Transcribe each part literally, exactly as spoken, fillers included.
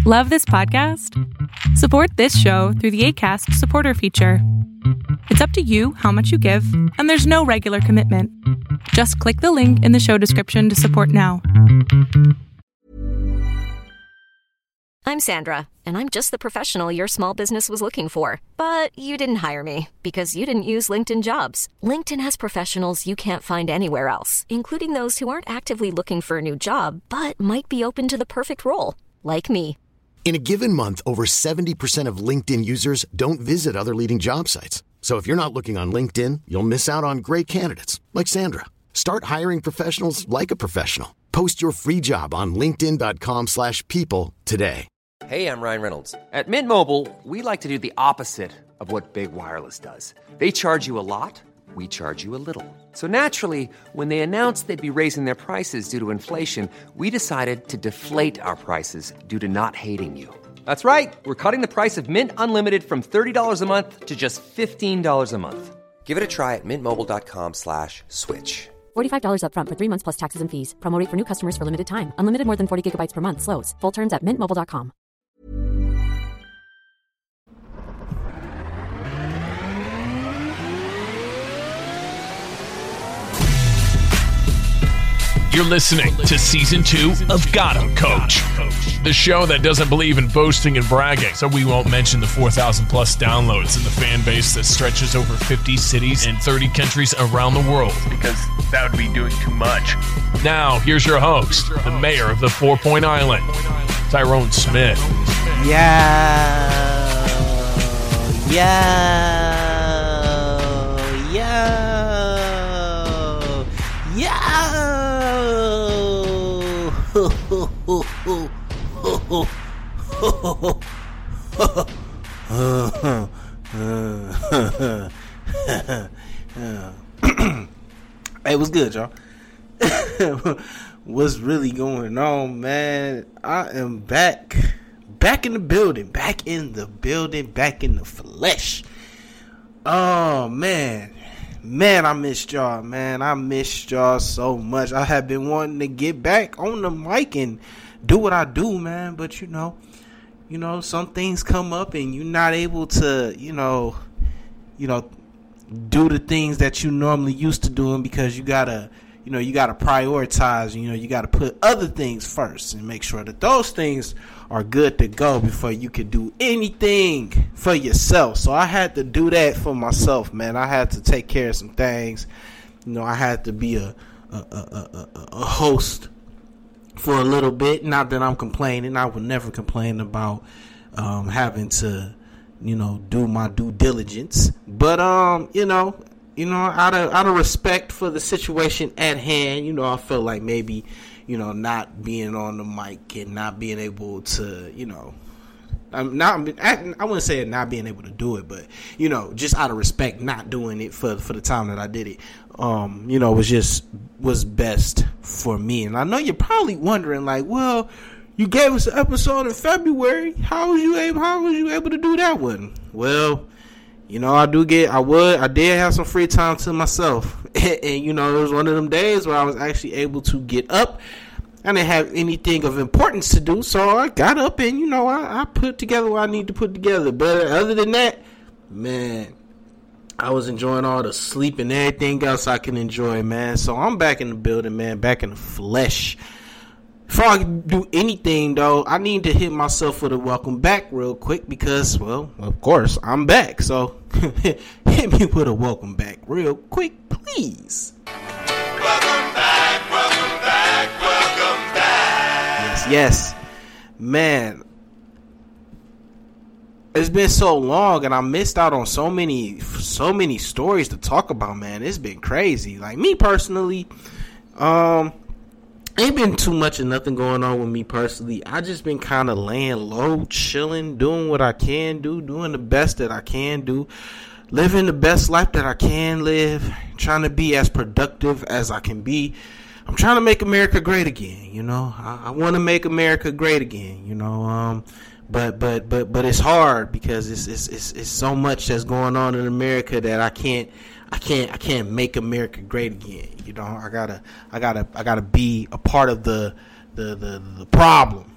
Love this podcast? Support this show through the Acast supporter feature. It's up to you how much you give, and there's no regular commitment. Just click the link in the show description to support now. I'm Sandra, and I'm just the professional your small business was looking for. But you didn't hire me because you didn't use LinkedIn Jobs. LinkedIn has professionals you can't find anywhere else, including those who aren't actively looking for a new job, but might be open to the perfect role, like me. In a given month, over seventy percent of LinkedIn users don't visit other leading job sites. So if you're not looking on LinkedIn, you'll miss out on great candidates like Sandra. Start hiring professionals like a professional. Post your free job on linkedin dot com slash people today. Hey, I'm Ryan Reynolds. At Mint Mobile, we like to do the opposite of what Big Wireless does. They charge you a lot, we charge you a little. So naturally, when they announced they'd be raising their prices due to inflation, we decided to deflate our prices due to not hating you. That's right. We're cutting the price of Mint Unlimited from thirty dollars a month to just fifteen dollars a month. Give it a try at mintmobile.com slash switch. forty-five dollars up front for three months plus taxes and fees. Promo rate for new customers for limited time. Unlimited more than forty gigabytes per month. Slows full terms at mint mobile dot com. You're listening to Season two of Got 'Em Coach, the show that doesn't believe in boasting and bragging, so we won't mention the four thousand plus downloads and the fan base that stretches over fifty cities and thirty countries around the world, because that would be doing too much. Now, here's your host, the mayor of the Four Point Island, Tyrone Smith. Yeah, yeah, yeah, yeah. Hey, what's good, y'all? What's really going on, man? I am back. Back in the building. Back in the building. Back in the flesh. Oh, man. Man, I missed y'all, man. I missed y'all so much. I have been wanting to get back on the mic and do what I do, man. But, you know, you know, some things come up and you're not able to, you know, you know, do the things that you normally used to doing because you gotta, you know, you gotta prioritize. You know, you gotta put other things first and make sure that those things are good to go before you can do anything for yourself. So I had to do that for myself, man. I had to take care of some things. You know, I had to be a a, a, a, a host for a little bit. Not that I'm complaining. I would never complain about um, having to, you know, do my due diligence. But um, you know, you know, out of out of respect for the situation at hand, you know, I felt like maybe, you know, not being on the mic and not being able to, you know, I'm not, I, I wouldn't say not being able to do it, but, you know, just out of respect, not doing it for for the time that I did it, um, you know, was just, was best for me. And I know you're probably wondering, like, well, you gave us an episode in February. How was you able, how was you able to do that one? Well, you know, I do get, I would, I did have some free time to myself. And, and, you know, it was one of them days where I was actually able to get up. I didn't have anything of importance to do, so I got up and, you know, I, I put together what I need to put together. But other than that, man, I was enjoying all the sleep and everything else I can enjoy, man. So I'm back in the building, man, back in the flesh. Before I do anything, though, I need to hit myself with a welcome back real quick because, well, of course, I'm back. So hit me with a welcome back real quick, please. Welcome back, welcome back, welcome back. Yes, yes. Man, it's been so long and I missed out on so many, so many stories to talk about, man. It's been crazy. Like, me personally, um... ain't been too much of nothing going on with me personally. I just been kind of laying low, chilling, doing what I can do, doing the best that I can do, living the best life that I can live, trying to be as productive as I can be. I'm trying to make America great again, you know. I, I want to make America great again, you know. Um, but but but but it's hard because it's it's it's it's so much that's going on in America that I can't. I can't I can't make America great again. You know, I gotta I gotta I gotta be a part of the the, the, the problem.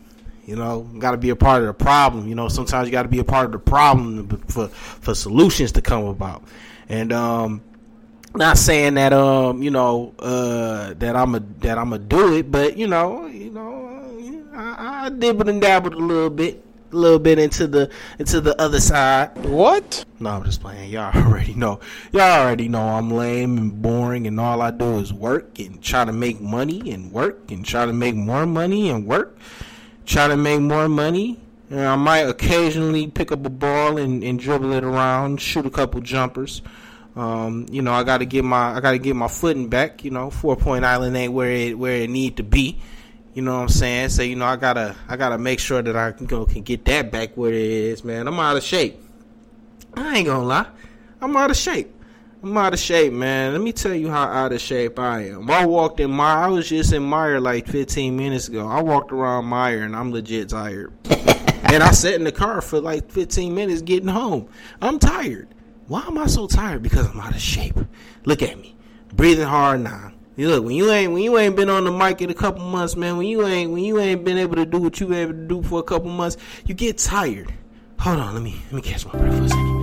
You know, got to be a part of the problem. You know, sometimes you got to be a part of the problem for for solutions to come about. And um, not saying that um, you know, uh, that I'm a that I'm gonna do it, but you know, you know, I, I dibbled and dabbled a little bit, a little bit into the into the other side. What? No, I'm just playing. Y'all already know. Y'all already know I'm lame and boring, and all I do is work and try to make money and work and try to make more money and work. Try to make more money. And I might occasionally pick up a ball and, and dribble it around, shoot a couple jumpers. Um, you know, I gotta get my I gotta get my footing back. You know, Four Point Island ain't where it where it need to be. You know what I'm saying? So you know, I gotta I gotta make sure that I can go can get that back where it is. Man, I'm out of shape. I ain't gonna lie, I'm out of shape. I'm out of shape, man. Let me tell you how out of shape I am. I walked in Meyer. I was just in Meyer like fifteen minutes ago. I walked around Meyer and I'm legit tired. And I sat in the car for like fifteen minutes getting home. I'm tired. Why am I so tired? Because I'm out of shape. Look at me, breathing hard now. You look, when you ain't when you ain't been on the mic in a couple months, man. When you ain't when you ain't been able to do what you able to do for a couple months, you get tired. Hold on, let me let me catch my breath for a second.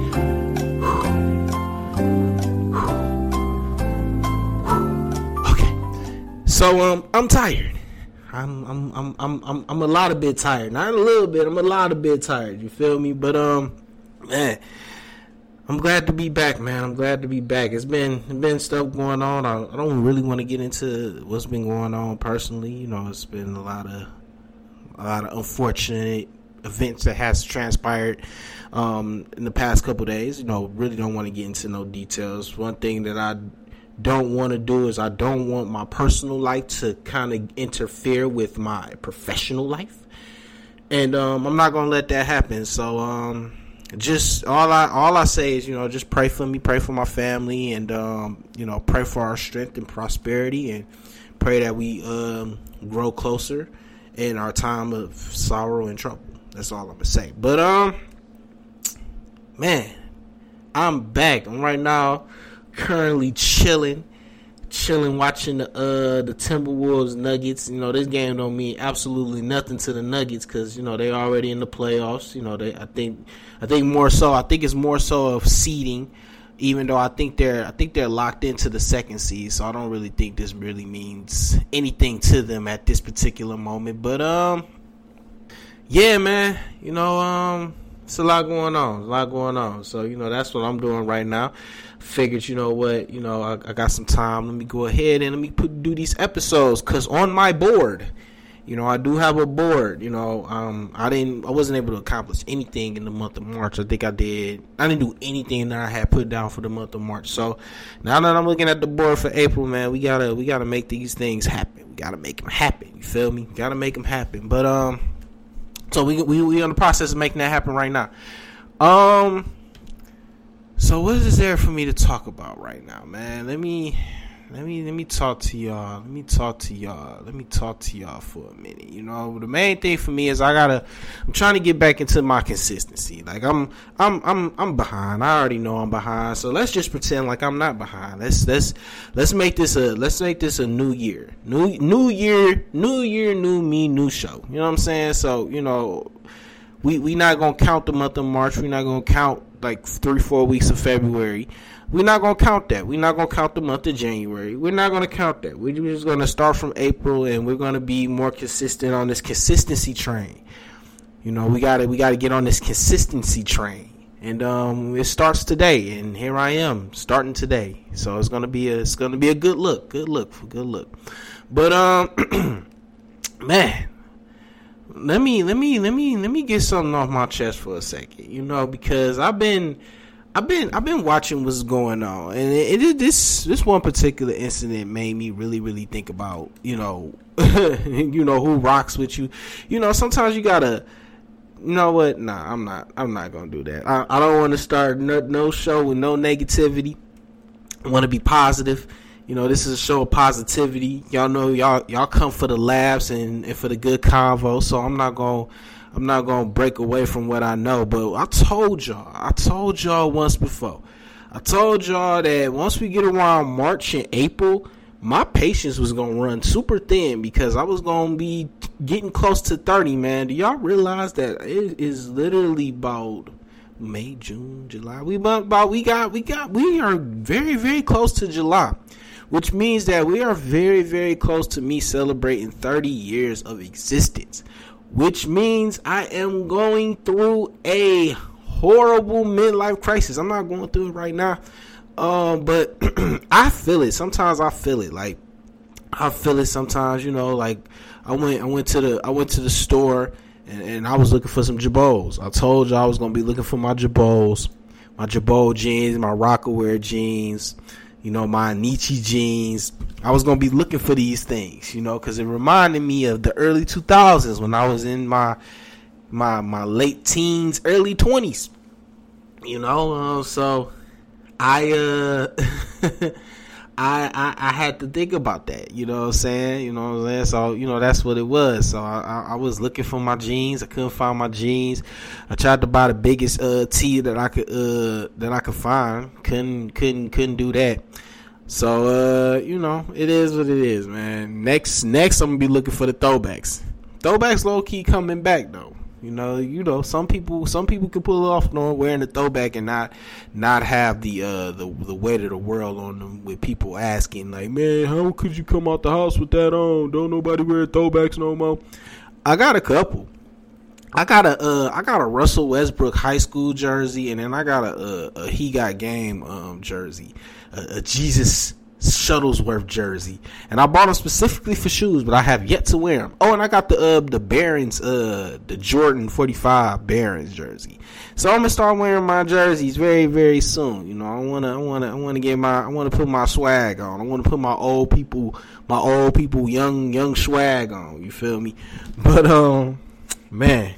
So um, I'm tired. I'm I'm I'm I'm I'm I'm a lot of bit tired. Not a little bit. I'm a lot of bit tired. You feel me? But um, man, I'm glad to be back, man. I'm glad to be back. It's been it's been stuff going on. I, I don't really want to get into what's been going on personally. You know, it's been a lot of a lot of unfortunate events that has transpired um in the past couple days. You know, really don't want to get into no details. One thing that I don't want to do is I don't want my personal life to kind of interfere with my professional life, and um, I'm not gonna let that happen. So um, just all I all I say is, you know, just pray for me, pray for my family, and um, you know, pray for our strength and prosperity, and pray that we um, grow closer in our time of sorrow and trouble. That's all I'm gonna say. But um, man, I'm back. I'm right now currently chilling, chilling, watching the uh the Timberwolves Nuggets. You know, this game don't mean absolutely nothing to the Nuggets because, you know, they already in the playoffs. You know, they I think I think more so I think it's more so of seeding, even though I think they're I think they're locked into the second seed. So I don't really think this really means anything to them at this particular moment. But um, yeah, man, you know um. It's a lot going on, a lot going on. So, you know, that's what I'm doing right now. Figured, you know what, you know, I, I got some time. Let me go ahead and let me put, do these episodes. Because on my board, you know, I do have a board. You know, um, I didn't, I wasn't able to accomplish anything in the month of March. I think I did. I didn't do anything that I had put down for the month of March. So now that I'm looking at the board for April, man, we gotta, we gotta make these things happen. We gotta make them happen. You feel me? Gotta make them happen. But um. So we we we in the process of making that happen right now. Um. So what is there for me to talk about right now, man? Let me let me let me talk to y'all. Let me talk to y'all. Let me talk to y'all for a minute. You know, the main thing for me is I gotta. I'm trying to get back into my consistency. Like I'm I'm I'm I'm behind. I already know I'm behind. So let's just pretend like I'm not behind. Let's let's let's make this a let's make this a new year. New new year, new year, new me, new show. You know what I'm saying? So, you know, we we not gonna count the month of March. We're not gonna count like three, four weeks of February. We're not going to count that. We're not going to count the month of January. We're not going to count that. We're just going to start from April, and we're going to be more consistent on this consistency train. You know, we got to we got to get on this consistency train. And um, it starts today, and here I am starting today. So it's going to be a it's going to be a good look. Good look for good look. But um man, let me let me let me let me get something off my chest for a second. You know, because I've been I've been I've been watching what's going on, and it, it this this one particular incident made me really really think about, you know, you know, who rocks with you. You know, sometimes you gotta, you know what? Nah, I'm not I'm not gonna do that. I, I don't want to start no, no show with no negativity. I want to be positive. You know, this is a show of positivity. Y'all know y'all y'all come for the laughs and, and for the good convo. So I'm not gonna. I'm not going to break away from what I know, but I told y'all, I told y'all once before. I told y'all that once we get around March and April, my patience was gonna run super thin because I was gonna be getting close to thirty, man. Do y'all realize that it is literally about May, June, July? We about, about we got we got we are very, very close to July, which means that we are very, very close to me celebrating thirty years of existence, which means I am going through a horrible midlife crisis. I'm not going through it right now, um, but I feel it. Sometimes I feel it. Like I feel it sometimes. You know, like I went, I went to the, I went to the store, and, and I was looking for some Jabos. I told you I was gonna be looking for my Jabos, my Jabot jeans, my Rockaware jeans, you know, my Nietzsche jeans. I was gonna be looking for these things, you know, because it reminded me of the early two thousands when I was in my my my late teens, early twenties. You know, uh, so I uh I, I I had to think about that, you know what I'm saying? You know what I'm saying? So, you know, that's what it was. So I, I, I was looking for my jeans. I couldn't find my jeans. I tried to buy the biggest uh tee that I could uh that I could find. Couldn't couldn't couldn't do that. So uh, you know, it is what it is, man. Next next I'm gonna be looking for the throwbacks. Throwbacks low key coming back though. You know, you know, some people, some people can pull it off, you know, wearing a throwback and not, not have the, uh, the, the weight of the world on them. With people asking, like, man, how could you come out the house with that on? Don't nobody wear throwbacks no more. I got a couple. I got a, uh, I got a Russell Westbrook high school jersey, and then I got a, a, a He Got Game um jersey, a, a Jesus Shuttlesworth jersey, and I bought them specifically for shoes, but I have yet to wear them. Oh, and I got the uh the Barons uh the Jordan forty-five Barons jersey. So I'm gonna start wearing my jerseys very, very soon. You know, I wanna I wanna I wanna get my I wanna put my swag on. I wanna put my old people my old people young young swag on. You feel me? But um man.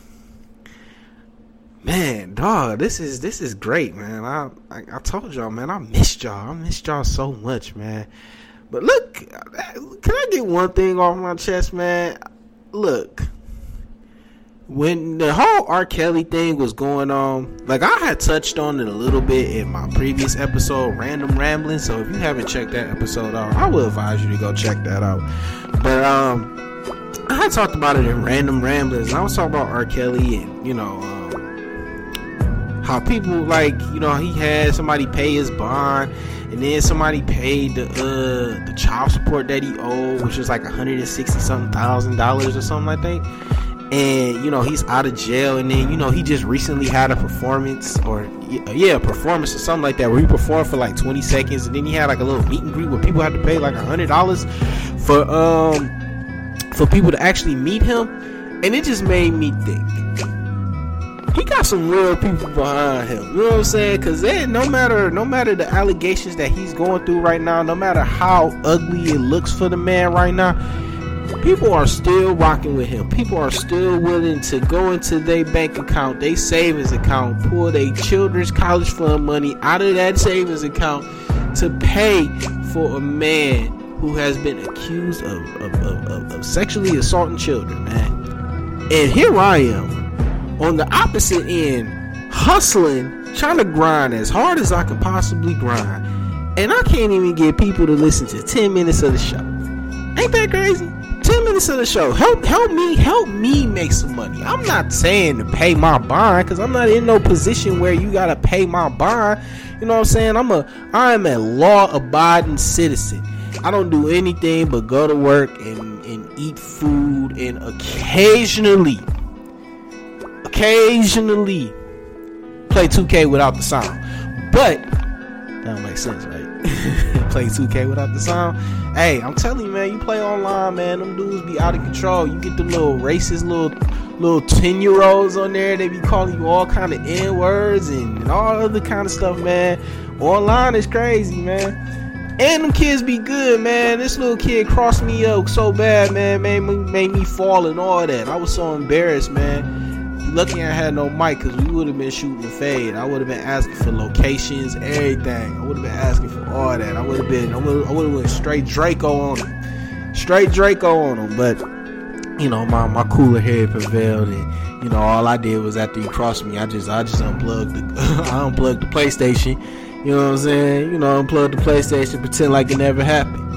Man, dog, this is this is great, man. I, I I told y'all, man, I missed y'all. I missed y'all so much, man. But look, can I get one thing off my chest, man? Look, when the whole R. Kelly thing was going on, like I had touched on it a little bit in my previous episode, Random Rambling. So if you haven't checked that episode out, I will advise you to go check that out. But um, I had talked about it in Random Ramblings, and I was talking about R. Kelly and, you know, um, how people, like, you know, he had somebody pay his bond, and then somebody paid the uh the child support that he owed, which was like a hundred and sixty something thousand dollars or something like that. And you know, he's out of jail, and then, you know, he just recently had a performance, or yeah, a performance or something like that, where he performed for like twenty seconds, and then he had like a little meet and greet where people had to pay like a hundred dollars for um for people to actually meet him, and it just made me think. He got some real people behind him, you know what I'm saying? Because no matter no matter the allegations that he's going through right now, no matter how ugly it looks for the man right now, people are still rocking with him. People are still willing to go into their bank account, their savings account, pull their children's college fund money out of that savings account to pay for a man who has been accused of, of, of, of, of sexually assaulting children, man. And here I am, on the opposite end, hustling, trying to grind as hard as I can possibly grind, and I can't even get people to listen to ten minutes of the show. Ain't that crazy? ten minutes of the show. Help help me, help me make some money. I'm not saying to pay my bond, because I'm not in no position where you gotta pay my bond. You know what I'm saying? I'm a I'm a law-abiding citizen. I don't do anything but go to work and, and eat food, and occasionally Occasionally play two K without the sound. But that don't make sense, right? Play two K without the sound. Hey, I'm telling you, man, you play online, man, them dudes be out of control. You get the little racist little little ten year olds on there. They be calling you all kind of N words and, and all other kind of stuff, man. Online is crazy, man. And them kids be good, man. This little kid crossed me up so bad, man. Made me, made me fall and all that. I was so embarrassed, man. Lucky I had no mic, because we would have been shooting the fade. I would have been asking for locations, everything. I would have been asking for all that. I would have been, I would have went straight Draco on him. Straight Draco on him. But, you know, my, my cooler head prevailed, and, you know, all I did was, after he crossed me, I just I just unplugged the I unplugged the PlayStation. You know what I'm saying? You know, unplug the PlayStation, pretend like it never happened.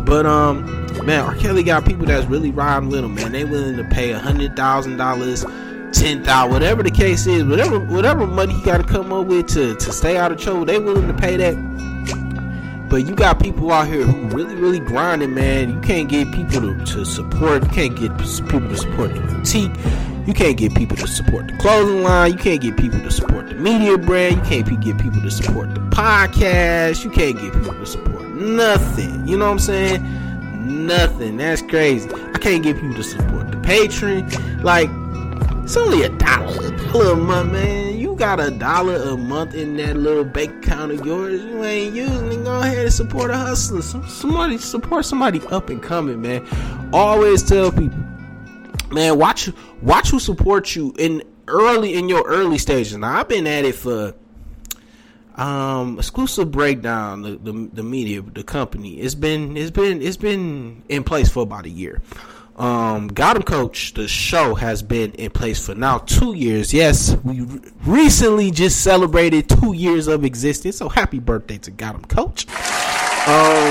But um, man, R. Kelly got people that's really riding with him, man. They willing to pay a hundred thousand dollars, ten thousand, whatever the case is, whatever whatever money he got to come up with to to stay out of trouble. They willing to pay that. But you got people out here who really, really grinding, man. You can't get people to, to support. You can't get people to support the boutique. You can't get people to support the clothing line. You can't get people to support the media brand. You can't get people to support the podcast. You can't get people to support nothing. You know what I'm saying? Nothing. That's crazy. I can't get people to support the Patreon. Like, it's only a dollar, a dollar a month, man. You got a dollar a month in that little bank account of yours. You ain't using it. Go ahead and support a hustler. Somebody support somebody up and coming, man. Always tell people, man, watch watch who supports you in early in your early stages. Now, I've been at it for um Exclusive Breakdown, the, the the media, the company. It's been it's been it's been in place for about a year. Um, Gotham Coach, the show, has been in place for now two years. Yes, we re- recently just celebrated two years of existence. So happy birthday to Gotham Coach. Um,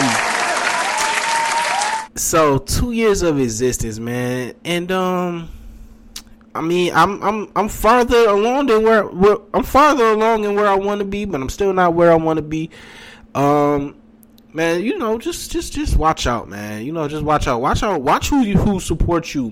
so two years of existence, man, and um, I mean, I'm I'm I'm farther along than where, where I'm farther along than where I want to be, but I'm still not where I want to be. Um. Man, you know, just, just, just watch out, man. You know, just watch out, watch out, watch who you who supports you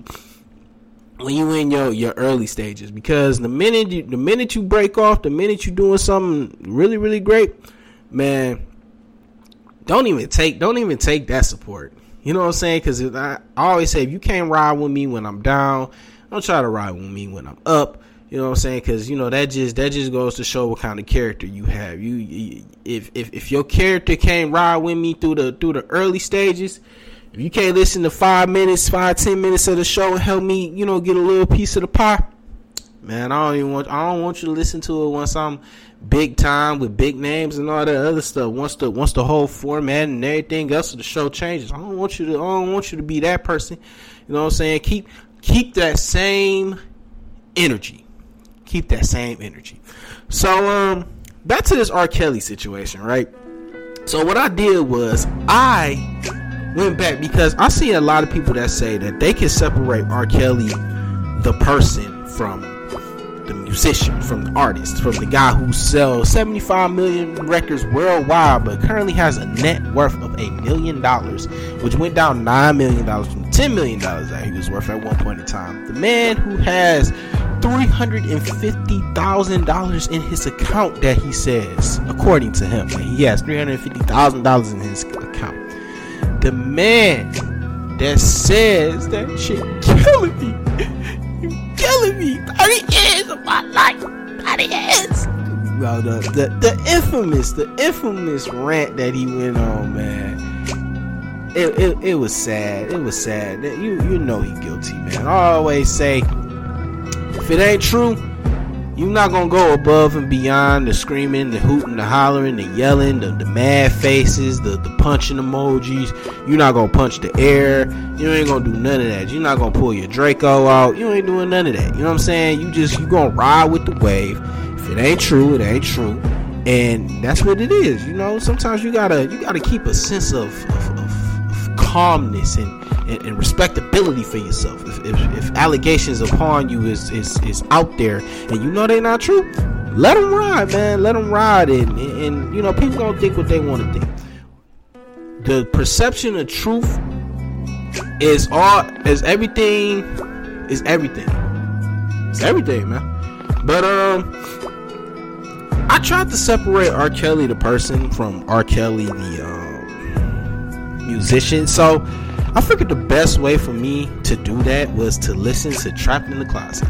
when you in your, your early stages. Because the minute you, the minute you break off, the minute you doing something really, really great, man, don't even take, don't even take that support. You know what I'm saying? Because I, I always say, if you can't ride with me when I'm down, don't try to ride with me when I'm up. You know what I'm saying? Because, you know, that just that just goes to show what kind of character you have. You, you if, if if your character can't ride with me through the through the early stages, if you can't listen to five minutes, five ten minutes of the show and help me, you know, get a little piece of the pie, man, I don't even want I don't want you to listen to it once I'm big time with big names and all that other stuff. Once the once the whole format and everything else of the show changes, I don't want you to I don't want you to be that person. You know what I'm saying? Keep keep that same energy. Keep that same energy. So, um, back to this R. Kelly situation, right? So, what I did was I went back because I see a lot of people that say that they can separate R. Kelly, the person, from the musician, from the artist, from the guy who sells seventy-five million records worldwide, but currently has a net worth of a million dollars, which went down nine million dollars from ten million dollars that he was worth at one point in time. The man who has three hundred fifty thousand dollars in his account, that he says, according to him, that he has three hundred fifty thousand dollars in his account. The man that says that shit killing me, you killing me, thirty years of my life, thirty years. Well, the, the, the infamous, the infamous rant that he went on, man, it, it, it was sad, it was sad. You, you know he guilty, man. I always say, if it ain't true, you're not gonna go above and beyond the screaming, the hooting, the hollering, the yelling, the, the mad faces, the, the punching emojis. You're not gonna punch the air. You ain't gonna do none of that. You're not gonna pull your Draco out. You ain't doing none of that. You know what I'm saying? You just, you gonna ride with the wave. If it ain't true, it ain't true. And that's what it is. You know, sometimes you gotta, you gotta keep a sense of, of, of, of calmness and And, and respectability for yourself. If, if, if allegations upon you is, is is out there and you know they're not true, let them ride, man. Let them ride, and, and, and you know, people gonna think what they want to think. The perception of truth is all is everything is everything. It's everything, man. But um, I tried to separate R. Kelly the person from R. Kelly the um, musician. So I figured the best way for me to do that was to listen to Trapped in the Closet.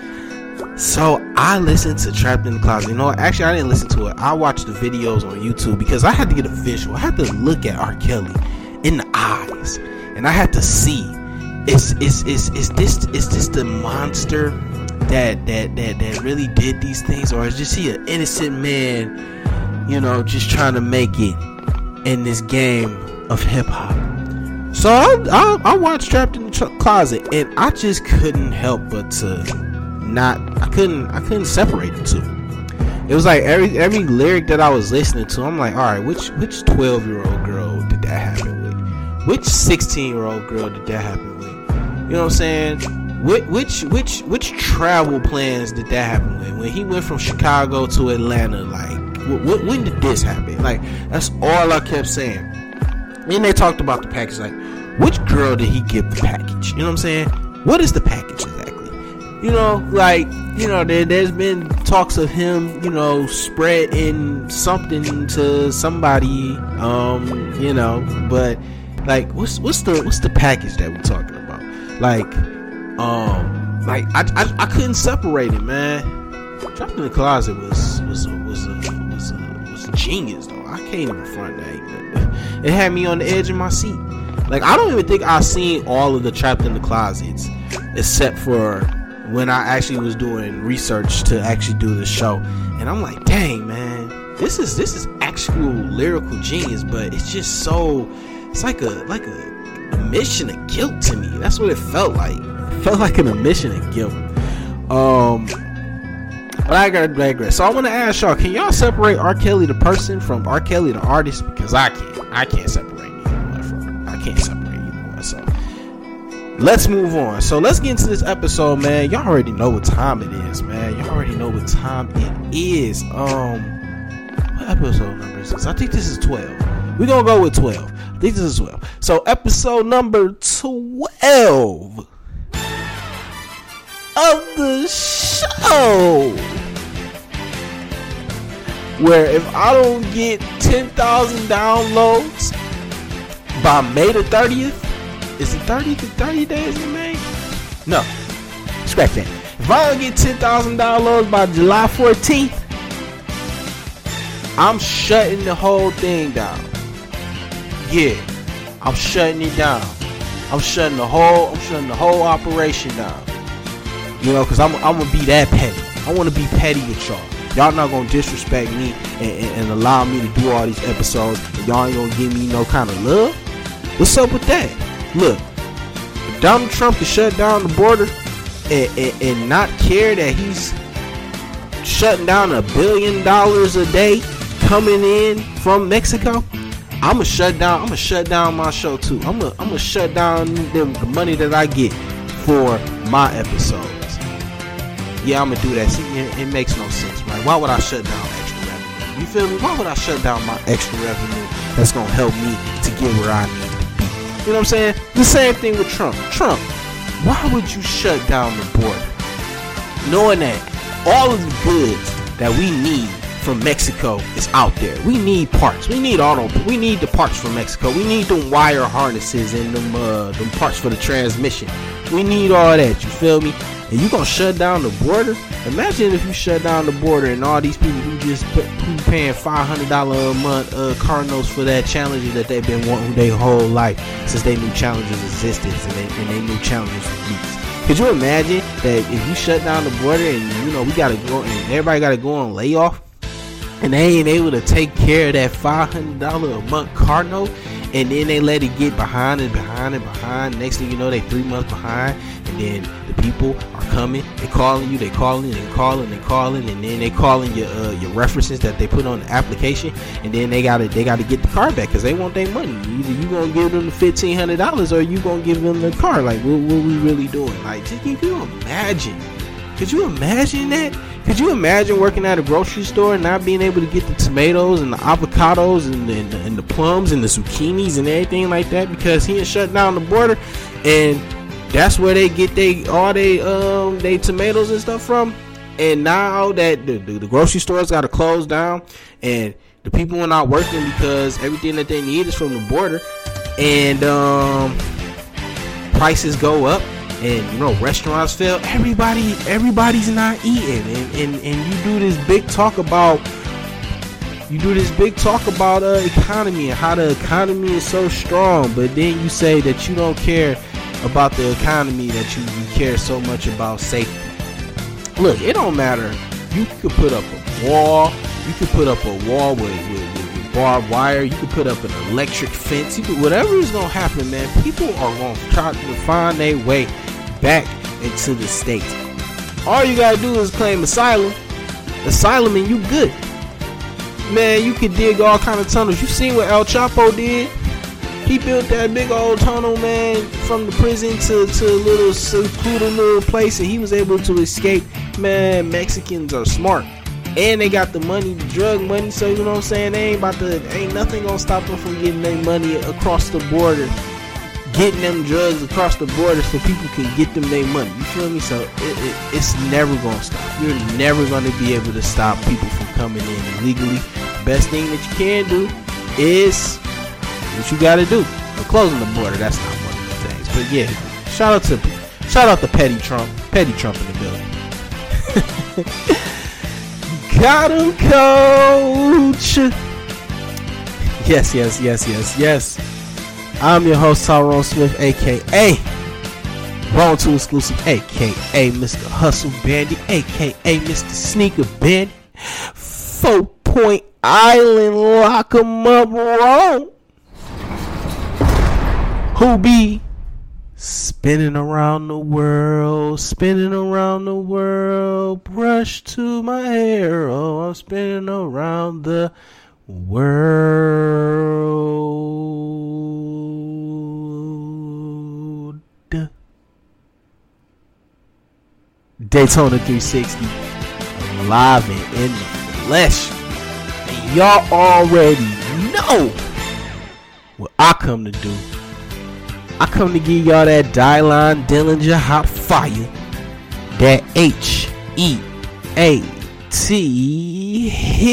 So I listened to Trapped in the Closet. You know, actually I didn't listen to it. I watched the videos on YouTube because I had to get a visual. I had to look at R. Kelly in the eyes, and I had to see, is is is is this is this the monster that that that that really did these things, or is just he an innocent man, you know, just trying to make it in this game of hip hop? So I, I, I watched Trapped in the Tr- Closet, and I just couldn't help but to not. I couldn't. I couldn't separate the two. It was like every every lyric that I was listening to, I'm like, all right, which which twelve year old girl did that happen with? Which sixteen-year-old girl did that happen with? You know what I'm saying? Which which which which travel plans did that happen with? When he went from Chicago to Atlanta, like, wh- wh- when did this happen? Like, that's all I kept saying. And they talked about the package, like, which girl did he give the package? You know what I'm saying? What is the package exactly? You know, like, you know, there, there's been talks of him, you know, spreading something to somebody, um, you know, but like, what's what's the what's the package that we're talking about? Like, um, like I I, I couldn't separate it, man. Dropped in the Closet was was a, was a, was a, was a genius though. I can't even front that. It had me on the edge of my seat. Like, I don't even think I've seen all of the Trapped in the Closets, except for when I actually was doing research to actually do the show. And I'm like, dang, man, this is this is actual lyrical genius, but it's just so, it's like a like a admission of guilt to me. That's what it felt like. It felt like an admission of guilt. Um, but I gotta digress. So I want to ask y'all, can y'all separate R. Kelly the person from R. Kelly the artist? Because I can't. I can't separate either one from. I can't separate either one. So let's move on. So let's get into this episode, man. Y'all already know what time it is, man. Y'all already know what time it is. Um, what episode number is this? I think this is twelve. We're gonna go with twelve. I think this is twelve. So episode number twelve of the show, where if I don't get ten thousand downloads by May the thirtieth, is it thirty to thirty days in May? No, scratch that. If I don't get ten thousand downloads by July fourteenth, I'm shutting the whole thing down. Yeah, I'm shutting it down. I'm shutting the whole. I'm shutting the whole operation down. You know, cause I'm. I'm gonna be that petty. I want to be petty with y'all. Y'all not gonna disrespect me and, and, and allow me to do all these episodes, and y'all ain't gonna give me no kind of love. What's up with that? Look, if Donald Trump can shut down the border and, and, and not care that he's shutting down a billion dollars a day coming in from Mexico, I'ma shut down. I'ma shut down my show too. I'ma I'ma shut down the, the money that I get for my episodes. Yeah, I'm gonna do that. See, it, it makes no sense, right? Why would I shut down extra revenue? You feel me? Why would I shut down my extra revenue that's gonna help me to get where I need to be? You know what I'm saying? The same thing with Trump. Trump, why would you shut down the border, knowing that all of the goods that we need from Mexico is out there? We need parts. We need auto. We need the parts from Mexico. We need them wire harnesses and them uh, them parts for the transmission. We need all that. You feel me? And you gonna shut down the border? Imagine if you shut down the border and all these people who just put, who paying five hundred dollars a month uh, car notes for that challenger that they've been wanting their whole life since they knew challengers existed and they, and they knew challengers leaks. Could you imagine that if you shut down the border and, you know, we gotta go and everybody gotta go on layoff and they ain't able to take care of that five hundred dollars a month car note, and then they let it get behind and behind and behind. Next thing you know, they three months behind, and then the people are coming, they calling you, they calling, they calling, they calling, and then they calling your uh, your references that they put on the application, and then they gotta they gotta get the car back because they want their money. Either you gonna give them the fifteen hundred dollars or you gonna give them the car. Like, what, what we really doing? Like, just, can you imagine? Could you imagine that? Could you imagine working at a grocery store and not being able to get the tomatoes and the avocados and the, and the, and the plums and the zucchinis and everything like that because he had shut down the border, and that's where they get they all they um they tomatoes and stuff from? And now that the, the, the grocery stores got to close down and the people are not working because everything that they need is from the border, and um prices go up, and, you know, restaurants fail, everybody everybody's not eating, and, and, and you do this big talk about you do this big talk about uh, economy and how the economy is so strong, but then you say that you don't care about the economy, that you, you care so much about safety. Look, it don't matter. You could put up a wall, you could put up a wall with, with, with barbed wire, you could put up an electric fence, you could, whatever is gonna happen, man. People are gonna try to find their way back into the States. All you gotta do is claim asylum asylum and you good, man. You could dig all kind of tunnels. You seen what El Chapo did? He built that big old tunnel, man, from the prison to, to a little secluded little place, and he was able to escape. Man, Mexicans are smart. And they got the money, the drug money, so you know what I'm saying? They ain't about to, ain't nothing gonna stop them from getting their money across the border. Getting them drugs across the border so people can get them their money. You feel me? So it, it, it's never gonna stop. You're never gonna be able to stop people from coming in illegally. Best thing that you can do is what you gotta do. But closing the border, that's not one of the things. But yeah, shout out to shout out to Petty Trump. Petty Trump in the building. Got him, coach. Yes, yes, yes, yes, yes. I'm your host, Tyrone Smith, aka Wrong to Exclusive, aka Mister Hustle Bandit, aka Mister Sneaker Bandit. Four Point Island, lock 'em up wrong. Who be spinning around the world, spinning around the world, brush to my hair. Oh, I'm spinning around the world. Daytona three sixty, live and in the flesh. And y'all already know what I come to do. I come to give y'all that Dylon Dillinger hot fire. That H E A T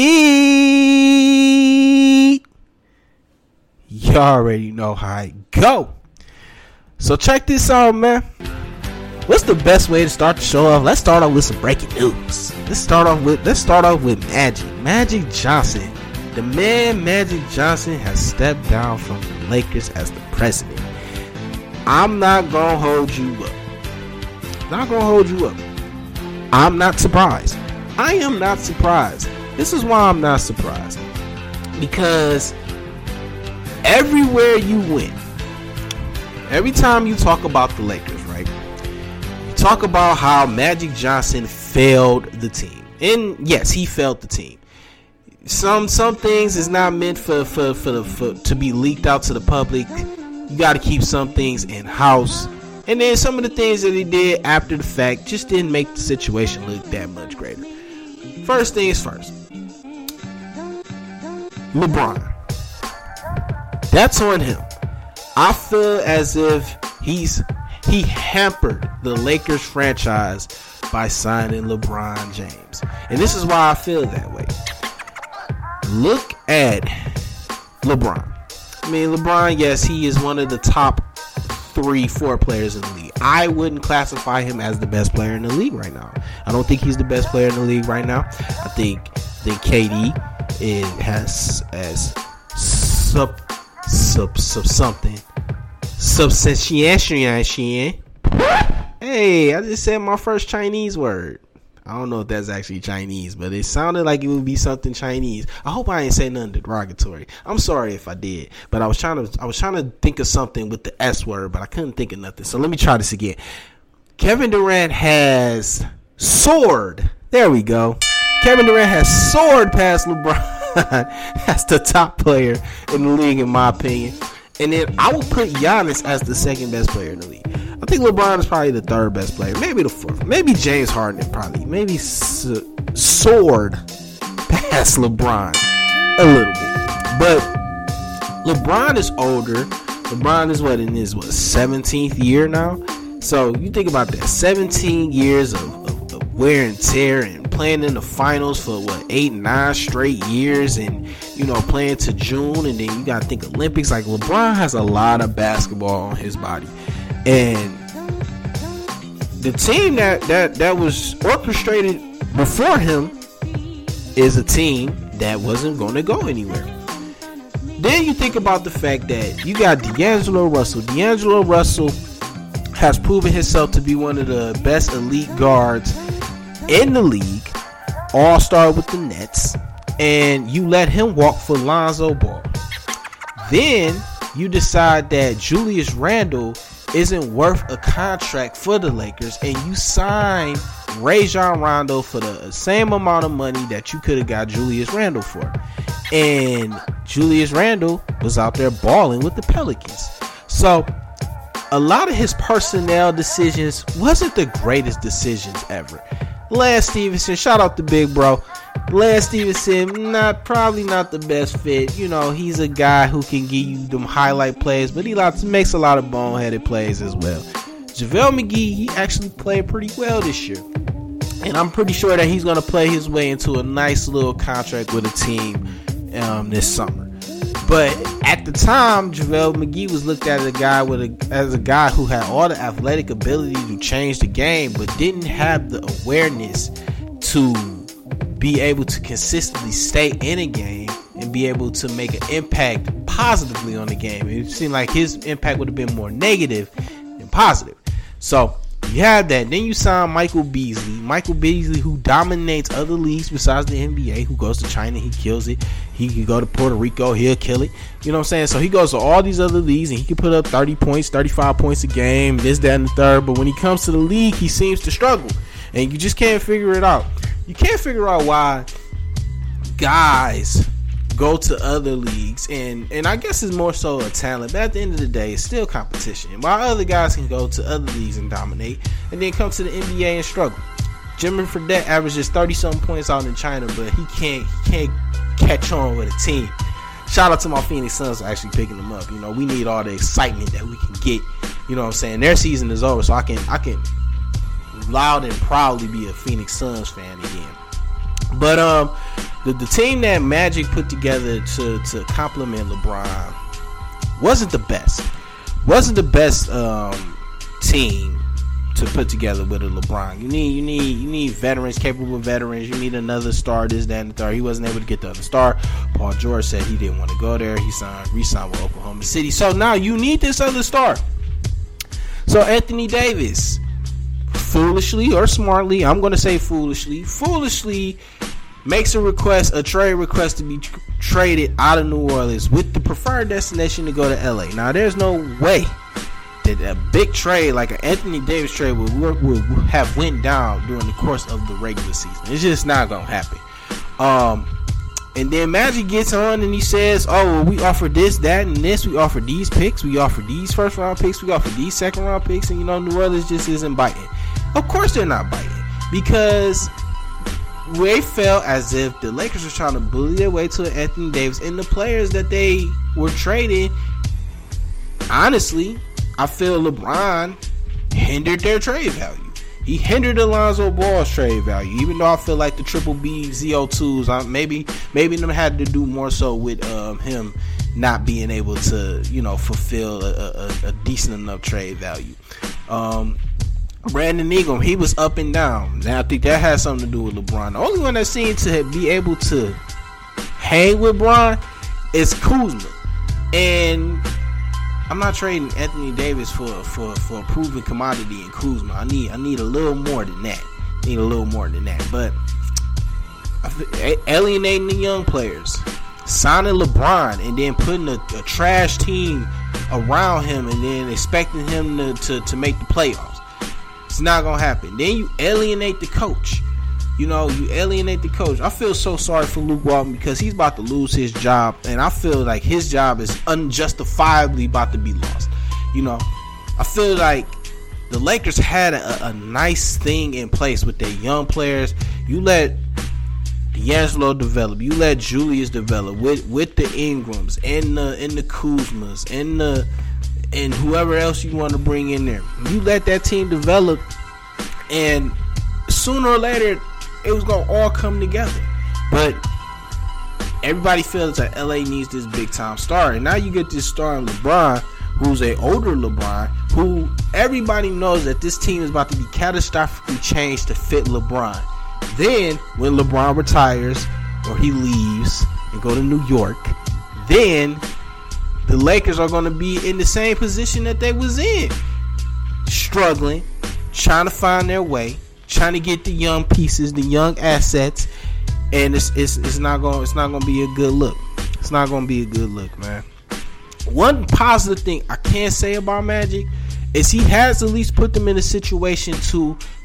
heat. Y'all already know how it go. So check this out, man. What's the best way to start the show off? Let's start off with some breaking news. Let's start off with let's start off with Magic. Magic Johnson. The man Magic Johnson has stepped down from the Lakers as the president. I'm not gonna hold you up. Not gonna hold you up. I'm not surprised. I am not surprised. This is why I'm not surprised. Because everywhere you went, every time you talk about the Lakers, right? You talk about how Magic Johnson failed the team. And yes, he failed the team. Some some things is not meant for for for, the, for to be leaked out to the public. You got to keep some things in house, and then some of the things that he did after the fact just didn't make the situation look that much greater. First things first, LeBron. That's on him. I feel as if he's he hampered the Lakers franchise by signing LeBron James, and this is why I feel that way. Look at LeBron. I mean, LeBron, yes, he is one of the top three, four players in the league. I wouldn't classify him as the best player in the league right now. I don't think he's the best player in the league right now. I think think K D is, has as sub sub sub something substantiation. Hey, I just said my first Chinese word. I don't know if that's actually Chinese, but it sounded like it would be something Chinese. I hope I ain't say nothing derogatory. I'm sorry if I did, but I was trying to I was trying to think of something with the S word, but I couldn't think of nothing. So let me try this again. Kevin Durant has soared. There we go. Kevin Durant has soared past LeBron as the top player in the league, in my opinion. And then I would put Giannis as the second best player in the league. I think LeBron is probably the third best player. Maybe the fourth. Maybe James Harden probably. Maybe so- soared past LeBron a little bit. But LeBron is older. LeBron is what in his what seventeenth year now. So you think about that. seventeen years of, of, of wear and tear and playing in the finals for what eight, nine straight years, and you know playing to June, and then you gotta think Olympics. Like LeBron has a lot of basketball on his body. And the team that, that, that was orchestrated before him is a team that wasn't going to go anywhere. Then you think about the fact that you got D'Angelo Russell. D'Angelo Russell has proven himself to be one of the best elite guards in the league. All-star with the Nets. And you let him walk for Lonzo Ball. Then you decide that Julius Randle isn't worth a contract for the Lakers, and you sign Rajon Rondo for the same amount of money that you could have got Julius Randle for. And Julius Randle was out there balling with the Pelicans. So a lot of his personnel decisions wasn't the greatest decisions ever. Lance Stevenson, shout out to Big Bro. Lance Stevenson, not probably not the best fit. You know, he's a guy who can give you them highlight plays, but he lots, makes a lot of boneheaded plays as well. JaVale McGee, he actually played pretty well this year. And I'm pretty sure that he's going to play his way into a nice little contract with a team um, this summer. But at the time, JaVale McGee was looked at as a guy with a, as a guy who had all the athletic ability to change the game, but didn't have the awareness to be able to consistently stay in a game and be able to make an impact positively on the game. It seemed like his impact would have been more negative than positive. So you have that. Then you sign Michael Beasley. Michael Beasley, who dominates other leagues besides the N B A, who goes to China, he kills it. He can go to Puerto Rico, he'll kill it. You know what I'm saying? So he goes to all these other leagues and he can put up thirty points, thirty-five points a game, this, that, and the third. But when he comes to the league, he seems to struggle. And you just can't figure it out. You can't figure out why guys go to other leagues, and, and I guess it's more so a talent, but at the end of the day, it's still competition. While other guys can go to other leagues and dominate, and then come to the N B A and struggle. Jimmy Fredette averages thirty-something points out in China, but he can't he can't catch on with a team. Shout out to my Phoenix Suns for actually picking them up. You know, we need all the excitement that we can get. You know what I'm saying? Their season is over, so I can I can loud and proudly be a Phoenix Suns fan again. But um, the, the team that Magic put together to, to complement LeBron wasn't the best. Wasn't the best um, team to put together with a LeBron. You need you need you need veterans, capable veterans. You need another star, this, that, and the third. He wasn't able to get the other star. Paul George said he didn't want to go there. He signed re-signed with Oklahoma City. So now you need this other star. So Anthony Davis, foolishly or smartly, I'm going to say foolishly, foolishly makes a request, a trade request to be tr- traded out of New Orleans with the preferred destination to go to L A. Now, there's no way that a big trade like an Anthony Davis trade would, would, would have went down during the course of the regular season. It's just not going to happen. Um, and then Magic gets on and he says, oh, well, we offer this, that, and this. We offer these picks. We offer these first round picks. We offer these second round picks. And, you know, New Orleans just isn't biting. Of course they're not biting, because they felt as if the Lakers were trying to bully their way to Anthony Davis, and the players that they were trading, honestly, I feel LeBron hindered their trade value. He hindered Alonzo Ball's trade value, even though I feel like the Triple B Z O twos, uh, maybe maybe them had to do more so with um, him not being able to, you know, fulfill a, a, a decent enough trade value. Um, Brandon Ingram, he was up and down. And I think that has something to do with LeBron. The only one that seemed to be able to hang with LeBron is Kuzma. And I'm not trading Anthony Davis for, for, for a proven commodity in Kuzma. I need I need a little more than that. I need a little more than that. But alienating the young players, signing LeBron, and then putting a, a trash team around him, and then expecting him to, to, to make the playoffs. It's not gonna happen. Then you alienate the coach. You know, you alienate the coach. I feel so sorry for Luke Walton, because he's about to lose his job, and I feel like his job is unjustifiably about to be lost. You know, I feel like the Lakers had a, a nice thing in place with their young players. You let D'Angelo develop. You let Julius develop with, with the Ingrams and the and the Kuzmas and the and whoever else you want to bring in there. You let that team develop, and sooner or later it was going to all come together. But everybody feels that L A needs this big time star, and now you get this star in LeBron, who's an older LeBron, who everybody knows that this team is about to be catastrophically changed to fit LeBron. Then when LeBron retires or he leaves and go to New York, then the Lakers are going to be in the same position that they was in, struggling, trying to find their way, trying to get the young pieces, the young assets, and it's it's it's not going it's not going to be a good look. It's not going to be a good look, man. One positive thing I can say about Magic is he has at least put them in a situation to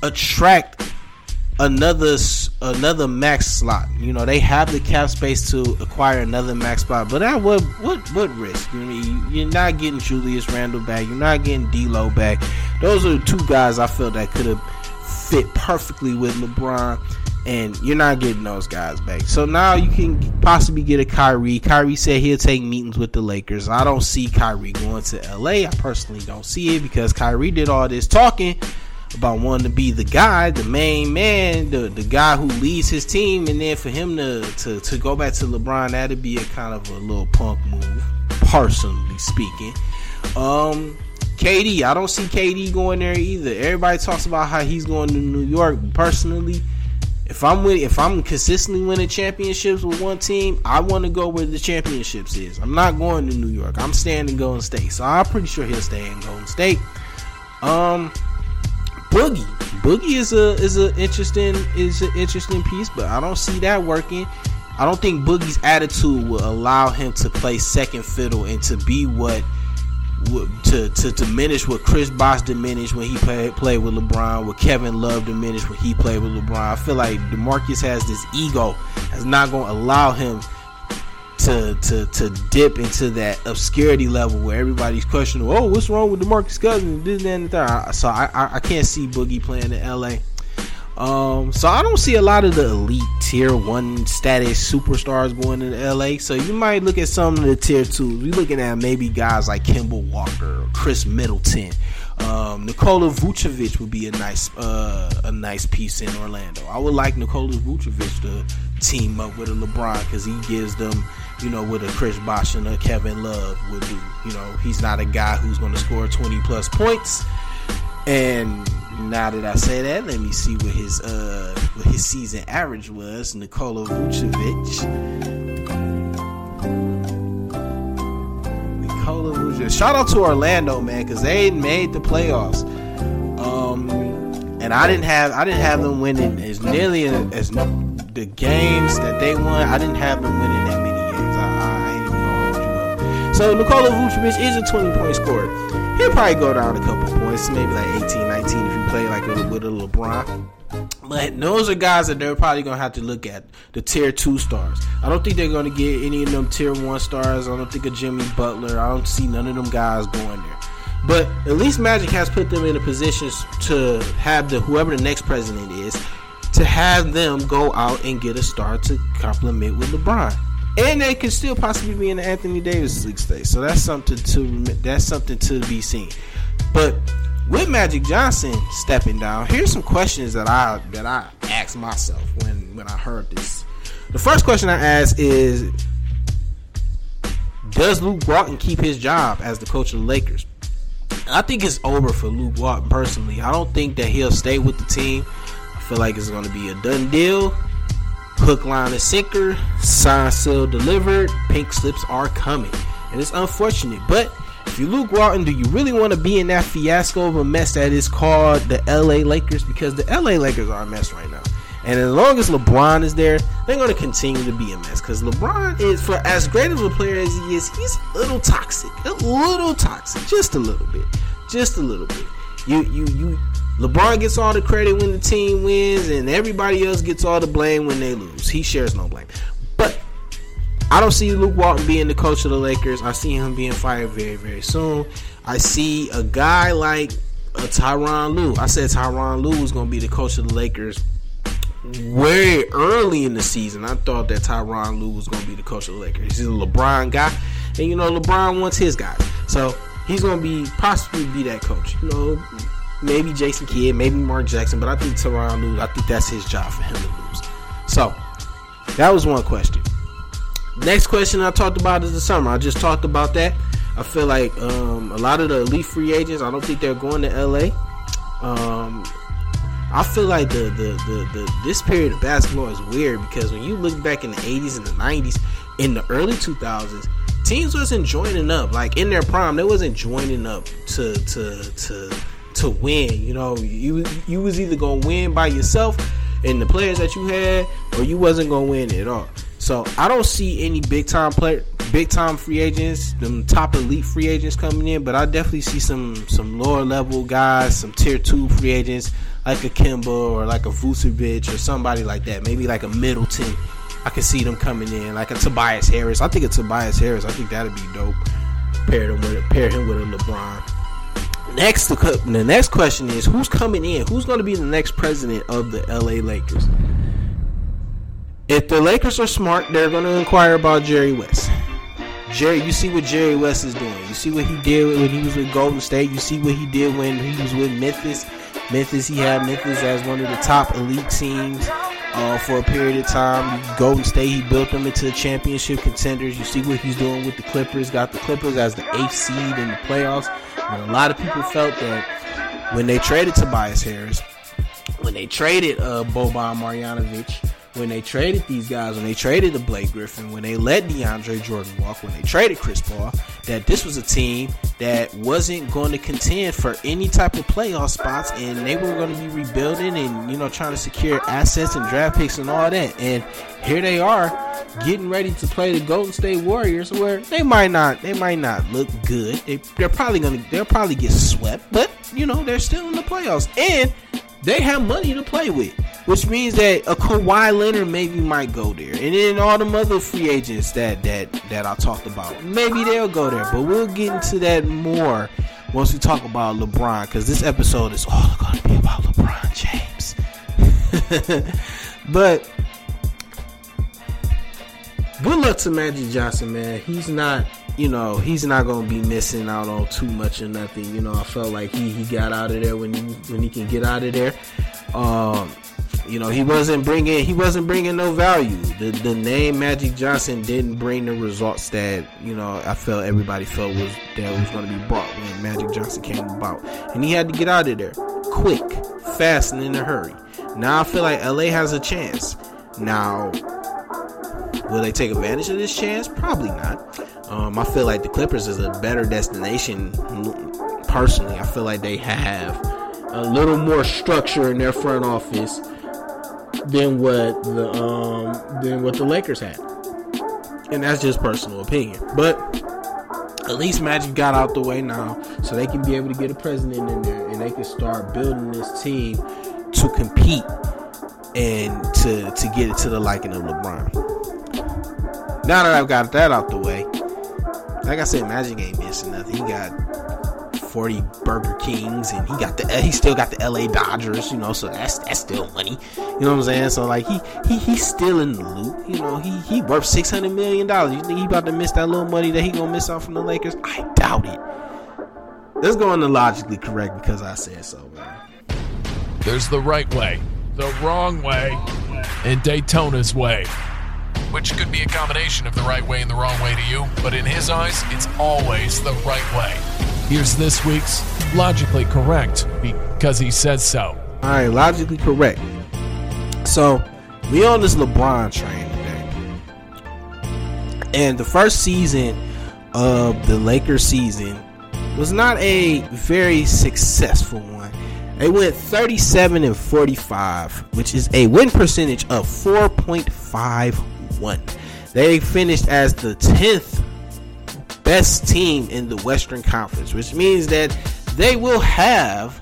attract another another max slot. You know, they have the cap space to acquire another max spot, but at what what what risk? You know, you're not getting Julius Randle back. You're not getting D'Lo back. Those are two guys I feel that could have fit perfectly with LeBron, and you're not getting those guys back. So now you can possibly get a Kyrie. Kyrie said he'll take meetings with the Lakers. I don't see Kyrie going to L A. I personally don't see it because Kyrie did all this talking about wanting to be the guy, the main man, the the guy who leads his team, and then for him to, to, to go back to LeBron, that'd be a kind of a little punk move, personally speaking. Um, K D, I don't see K D going there either. Everybody talks about how he's going to New York. Personally, if I'm with, if I'm consistently winning championships with one team, I want to go where the championships is. I'm not going to New York. I'm staying in Golden State. So I'm pretty sure he'll stay in Golden State. Um. Boogie, Boogie is a is a interesting is an interesting piece, but I don't see that working. I don't think Boogie's attitude will allow him to play second fiddle and to be what to to diminish what Chris Bosh diminished when he played played with LeBron, what Kevin Love diminished when he played with LeBron. I feel like DeMarcus has this ego that's not going to allow him to to to dip into that obscurity level where everybody's questioning, oh, what's wrong with DeMarcus Cousins, this, that, and the third. So I, I I can't see Boogie playing in L A. Um, so I don't see a lot of the elite tier one status superstars going to L A. So you might look at some of the tier twos. We're looking at maybe guys like Kemba Walker or Chris Middleton. Um, Nikola Vucevic would be a nice uh, a nice piece in Orlando. I would like Nikola Vucevic to team up with a LeBron because he gives them, you know, what a Chris Bosh and a Kevin Love would do. You know, he's not a guy who's going to score twenty plus points. And now that I say that, let me see what his uh what his season average was. Nikola Vucevic. Nikola Vucevic. Shout out to Orlando, man, because they made the playoffs. Um, and I didn't have I didn't have them winning as nearly as the games that they won. I didn't have them winning that many games. I, I ain't even gonna hold you up. So Nikola Vucevic is a twenty point scorer. He'll probably go down a couple points, maybe like eighteen, nineteen if you play like a, with a LeBron. But those are guys that they're probably going to have to look at, the tier two stars. I don't think they're going to get any of them tier one stars. I don't think of Jimmy Butler. I don't see none of them guys going there. But at least Magic has put them in a position to have the whoever the next president is, to have them go out and get a star to complement with LeBron. And they can still possibly be in the Anthony Davis League stage. So that's something to that's something to be seen. But with Magic Johnson stepping down, here's some questions that I that I asked myself when, when I heard this. The first question I asked is, does Luke Walton keep his job as the coach of the Lakers? I think it's over for Luke Walton personally. I don't think that he'll stay with the team. I feel like it's going to be a done deal. Hook, line, and sinker, sign, seal, delivered, pink slips are coming. And it's unfortunate, but if you Luke Walton, do you really want to be in that fiasco of a mess that is called the L A Lakers? Because the L A Lakers are a mess right now. And as long as LeBron is there, they're going to continue to be a mess. Because LeBron is, for as great of a player as he is, he's a little toxic. A little toxic. Just a little bit. Just a little bit. You, you, you. LeBron gets all the credit when the team wins, and everybody else gets all the blame when they lose. He shares no blame. But I don't see Luke Walton being the coach of the Lakers. I see him being fired very, very soon. I see a guy like a Tyronn Lue. I said Tyronn Lue was going to be the coach of the Lakers way early in the season. I thought that Tyronn Lue was going to be the coach of the Lakers. He's a LeBron guy, and you know LeBron wants his guy, so he's going to be possibly be that coach. You know. Maybe Jason Kidd, maybe Mark Jackson, but I think Tyronn Lue, I think that's his job for him to lose. So, that was one question. Next question I talked about is the summer. I just talked about that. I feel like um, a lot of the elite free agents, I don't think they're going to L A. Um, I feel like the, the, the, the this period of basketball is weird because when you look back in the eighties and the nineties, in the early two thousands, teams wasn't joining up. Like, in their prime, they wasn't joining up to to to... to win. You know, you you was either gonna win by yourself and the players that you had, or you wasn't gonna win at all. So I don't see any big time player big time free agents, them top elite free agents coming in, but I definitely see some some lower level guys, some tier two free agents like a Kemba or like a Vucevic or somebody like that. Maybe like a Middleton. I can see them coming in, like a Tobias Harris. I think a Tobias Harris, I think that'd be dope. Pair him with pair him with a LeBron. Next, the next question is, who's coming in? Who's going to be the next president of the L A Lakers? If the Lakers are smart, they're going to inquire about Jerry West. Jerry, you see what Jerry West is doing. You see what he did when he was with Golden State. You see what he did when he was with Memphis. Memphis, he had Memphis as one of the top elite teams uh, for a period of time. Golden State, he built them into the championship contenders. You see what he's doing with the Clippers. Got the Clippers as the eighth seed in the playoffs. And a lot of people felt that when they traded Tobias Harris, when they traded uh, Boban Marjanovic, when they traded these guys, when they traded the Blake Griffin, when they let DeAndre Jordan walk, when they traded Chris Paul, that this was a team that wasn't going to contend for any type of playoff spots, and they were going to be rebuilding and, you know, trying to secure assets and draft picks and all that. And here they are getting ready to play the Golden State Warriors, where they might not, they might not look good. They, they're probably going to, they'll probably get swept, but, you know, they're still in the playoffs, and they have money to play with. Which means that a Kawhi Leonard maybe might go there. And then all them other free agents that, that, that I talked about, maybe they'll go there. But we'll get into that more once we talk about LeBron, because this episode is all going to be about LeBron James. But good luck to Magic Johnson, man. He's not, you know, he's not going to be missing out on too much or nothing. You know, I felt like he, he got out of there when he, when he can get out of there. Um... You know, he wasn't bringing he wasn't bringing no value. The the name Magic Johnson didn't bring the results that, you know, I felt everybody felt was that was going to be brought when Magic Johnson came about. And he had to get out of there quick, fast, and in a hurry. Now I feel like L A has a chance. Now, will they take advantage of this chance? Probably not. Um, I feel like the Clippers is a better destination. Personally, I feel like they have a little more structure in their front office than what the um than what the Lakers had, and that's just personal opinion. But at least Magic got out the way now, so they can be able to get a president in there, and they can start building this team to compete and to to get it to the liking of LeBron. Now that I've got that out the way, like I said, Magic ain't missing nothing. He got forty Burger Kings, and he got the he still got the L A Dodgers, you know, so that's that's still money, you know what I'm saying? So like he he he's still in the loop, you know. He he worth six hundred million dollars. You think he about to miss that little money that he gonna miss out from the Lakers? I doubt it. Let's go on the logically correct because I said so, man. There's the right way, the wrong way, and Daytona's way, which could be a combination of the right way and the wrong way to you, but in his eyes, it's always the right way. Here's this week's Logically Correct, because he says so. All right, logically correct. So, we on this LeBron train today. And the first season of the Lakers season was not a very successful one. They went thirty-seven and forty-five, which is a win percentage of four point five one. They finished as the tenth best team in the Western Conference, which means that they will have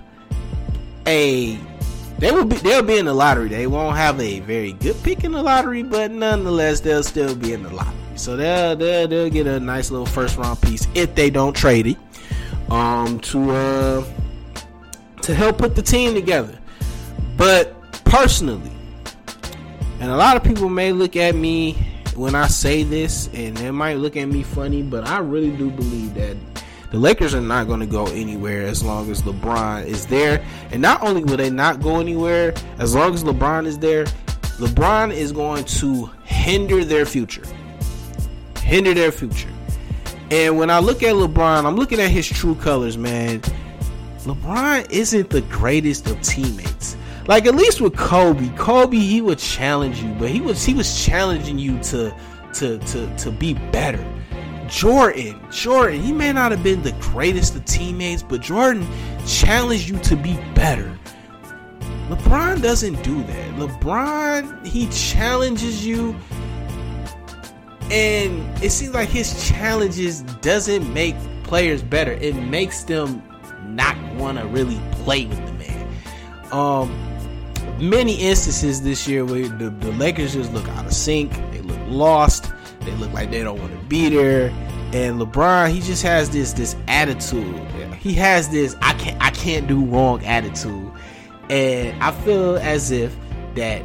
a they will be they'll be in the lottery. They won't have a very good pick in the lottery, but nonetheless they'll still be in the lottery. So they'll they'll, they'll get a nice little first round piece if they don't trade it um to uh to help put the team together. But personally, and a lot of people may look at me when I say this, and they might look at me funny, but I really do believe that the Lakers are not going to go anywhere as long as LeBron is there. And not only will they not go anywhere, as long as LeBron is there, LeBron is going to hinder their future. Hinder their future. And when I look at LeBron, I'm looking at his true colors, man. LeBron isn't the greatest of teammates. Like, at least with Kobe, Kobe, he would challenge you, but he was he was challenging you to to to to be better. Jordan, Jordan, he may not have been the greatest of teammates, but Jordan challenged you to be better. LeBron doesn't do that. LeBron, he challenges you And it seems like his challenges doesn't make players better. It makes them not want to really play with the man. Um, many instances this year where the, the Lakers just look out of sync. They look lost. They look like they don't want to be there. And LeBron, he just has this this attitude. He has this I can't I can't do wrong attitude. And I feel as if that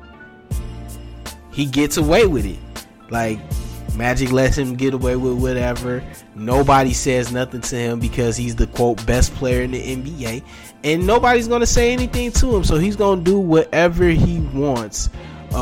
he gets away with it. Like, Magic lets him get away with whatever. Nobody says nothing to him because he's the, quote, best player in the N B A. And nobody's going to say anything to him. So he's going to do whatever he wants.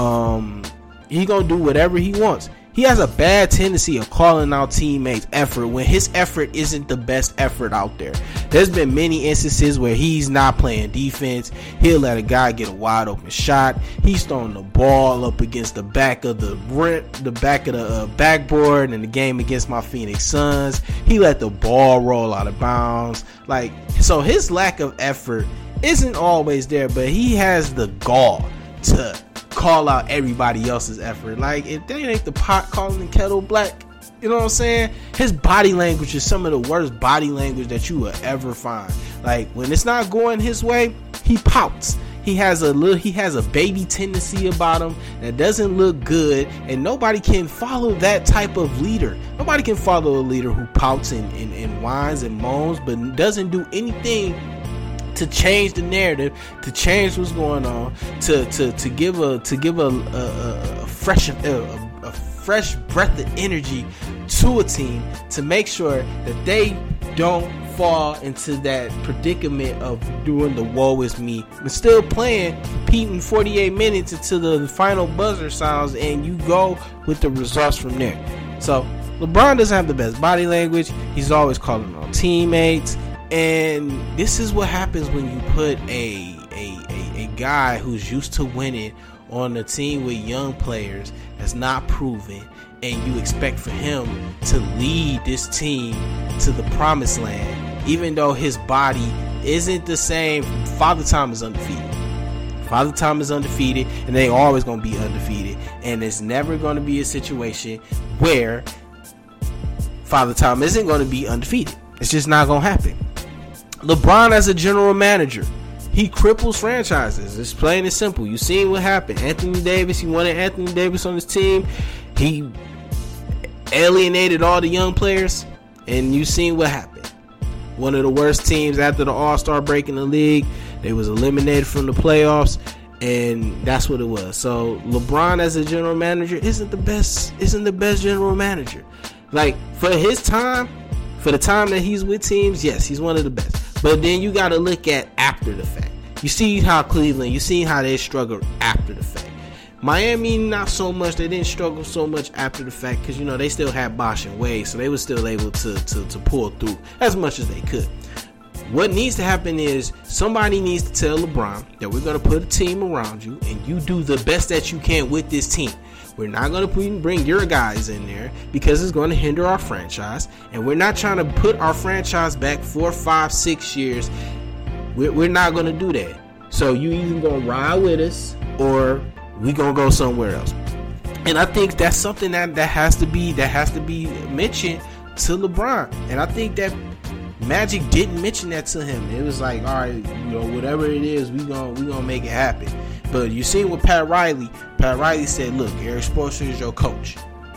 Um, he's going to do whatever he wants. He has a bad tendency of calling out teammates' effort when his effort isn't the best effort out there. There's been many instances where he's not playing defense. He'll let a guy get a wide open shot. He's throwing the ball up against the back of the the back of the uh, backboard in the game against my Phoenix Suns. He let the ball roll out of bounds. Like, so his lack of effort isn't always there, but he has the gall to call out everybody else's effort. Like, if they ain't the pot calling the kettle black, you know what I'm saying? His body language is some of the worst body language that you will ever find. Like, when it's not going his way, he pouts. He has a little, he has a baby tendency about him that doesn't look good, and nobody can follow that type of leader. Nobody can follow a leader who pouts and, and, and whines and moans, but doesn't do anything to change the narrative, to change what's going on, to to to give a to give a, a, a fresh a, a fresh breath of energy to a team, to make sure that they don't fall into that predicament of doing the woe is me, but still playing, competing forty-eight minutes until the final buzzer sounds, and you go with the results from there. So LeBron doesn't have the best body language. He's always calling on teammates. And this is what happens when you put a, a, a, a guy who's used to winning on a team with young players that's not proven, and you expect for him to lead this team to the promised land, even though his body isn't the same. Father Time is undefeated. Father Time is undefeated, and they always going to be undefeated. And it's never going to be a situation where Father Time isn't going to be undefeated. It's just not going to happen. LeBron as a general manager, he cripples franchises. It's plain and simple. You seen what happened. Anthony Davis, he wanted Anthony Davis on his team. He alienated all the young players, and you seen what happened. One of the worst teams after the All-Star break in the league. They was eliminated from the playoffs, and that's what it was. So LeBron as a general manager isn't the best, isn't the best general manager. Like, for his time, for the time that he's with teams, yes, he's one of the best. But then you got to look at after the fact. You see how Cleveland, you see how they struggled after the fact. Miami, not so much. They didn't struggle so much after the fact because, you know, they still had Bosh and Wade, so they were still able to, to, to pull through as much as they could. What needs to happen is somebody needs to tell LeBron that we're going to put a team around you and you do the best that you can with this team. We're not going to bring your guys in there because it's going to hinder our franchise. And we're not trying to put our franchise back four, five, six years. We're, we're not going to do that. So you either going to ride with us or we going to go somewhere else. And I think that's something that, that has to be that has to be mentioned to LeBron. And I think that Magic didn't mention that to him. It was like, all right, you know, whatever it is, we gonna we gonna make it happen. But you see with Pat Riley, Pat Riley said, look, Eric Spoelstra is your coach.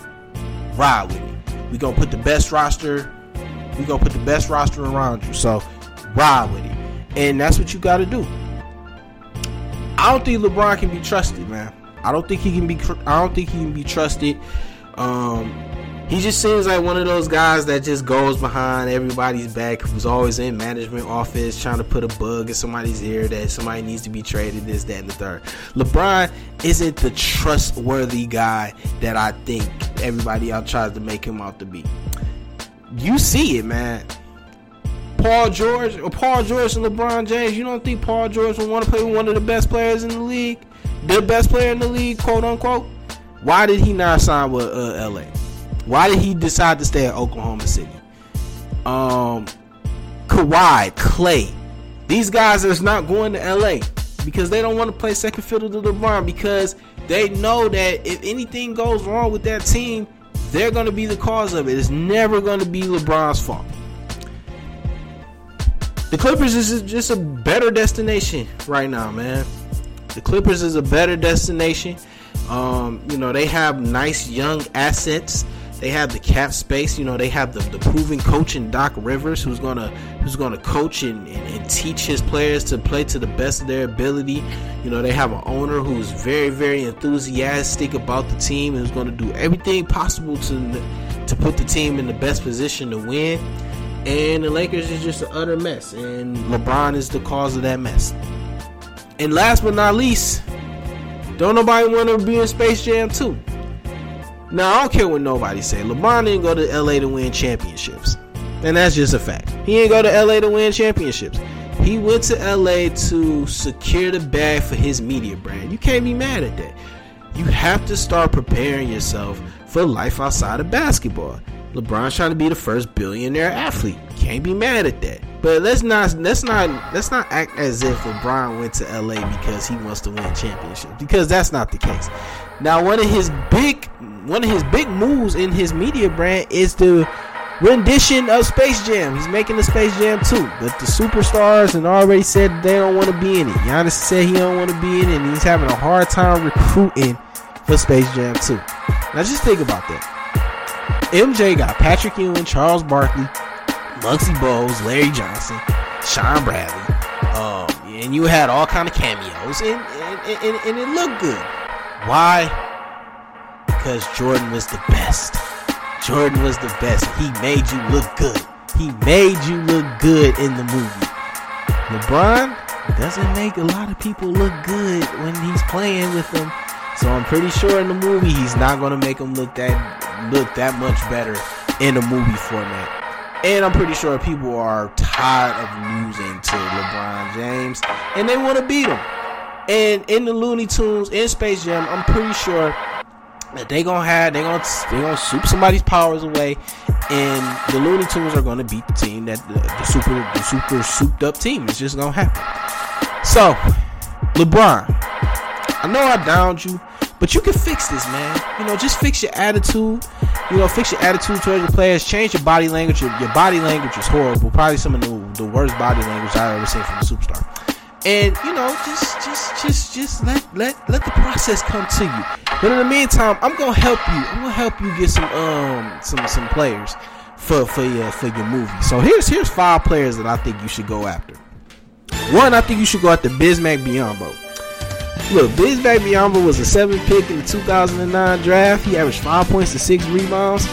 Ride with it. We gonna put the best roster. We gonna put the best roster around you. So ride with it, and that's what you got to do. I don't think LeBron can be trusted, man. I don't think he can be. I don't think he can be trusted. Um. He just seems like one of those guys that just goes behind everybody's back, who's always in management office trying to put a bug in somebody's ear that somebody needs to be traded, this, that, and the third. LeBron isn't the trustworthy guy that I think everybody out tries to make him out to be. You see it, man. Paul George or Paul George and LeBron James, you don't think Paul George would want to play with one of the best players in the league? The best player in the league, quote unquote? Why did he not sign with uh, L A? Why did he decide to stay at Oklahoma City? Um, Kawhi, Klay, these guys are not going to L A because they don't want to play second fiddle to LeBron, because they know that if anything goes wrong with that team, they're going to be the cause of it. It's never going to be LeBron's fault. The Clippers is just a better destination right now, man. The Clippers is a better destination. Um, you know, they have nice young assets. They have the cap space. You know, they have the, the proven coach in Doc Rivers, who's gonna who's gonna coach and, and, and teach his players to play to the best of their ability. You know, they have an owner who's very, very enthusiastic about the team and who's gonna do everything possible to to put the team in the best position to win. And the Lakers is just an utter mess, and LeBron is the cause of that mess. And last but not least, don't nobody want to be in Space Jam two. Now, I don't care what nobody say. LeBron didn't go to L A to win championships, and that's just a fact. He didn't go to L A to win championships. He went to L A to secure the bag for his media brand. You can't be mad at that. You have to start preparing yourself for life outside of basketball. LeBron's trying to be the first billionaire athlete. Can't be mad at that. But let's not let's not let's not act as if LeBron went to L A because he wants to win championships, because that's not the case. Now, one of his big one of his big moves in his media brand is the rendition of Space Jam. He's making the Space Jam two, but the superstars and already said they don't want to be in it. Giannis said he don't want to be in it, and he's having a hard time recruiting for Space Jam two. Now, just think about that. M J got Patrick Ewing, Charles Barkley, Muggsy Bogues, Larry Johnson, Sean Bradley, um, and you had all kind of cameos, and, and, and, and it looked good. Why? Because Jordan was the best. Jordan was the best. He made you look good. He made you look good in the movie. LeBron doesn't make a lot of people look good when he's playing with them. So I'm pretty sure in the movie he's not going to make them look that look that much better in a movie format. And I'm pretty sure people are tired of losing to LeBron James, and they want to beat him. And in the Looney Tunes, in Space Jam, I'm pretty sure that they gonna have they gonna they gonna soup somebody's powers away, and the Looney Tunes are gonna beat the team that the, the super the super souped up team. It's just gonna happen. So, LeBron, I know I downed you, but you can fix this, man. You know, just fix your attitude. You know, fix your attitude towards your players. Change your body language. Your, your body language is horrible. Probably some of the, the worst body language I've ever seen from a superstar. And you know, just, just, just, just let, let, let the process come to you. But in the meantime, I'm gonna help you. I'm gonna help you get some, um, some, some players for, for your, for your movie. So here's, here's five players that I think you should go after. One, I think you should go after Bismack Biyombo. Look, Bismack Biyombo was a seventh pick in the two thousand nine draft. He averaged five points and six rebounds.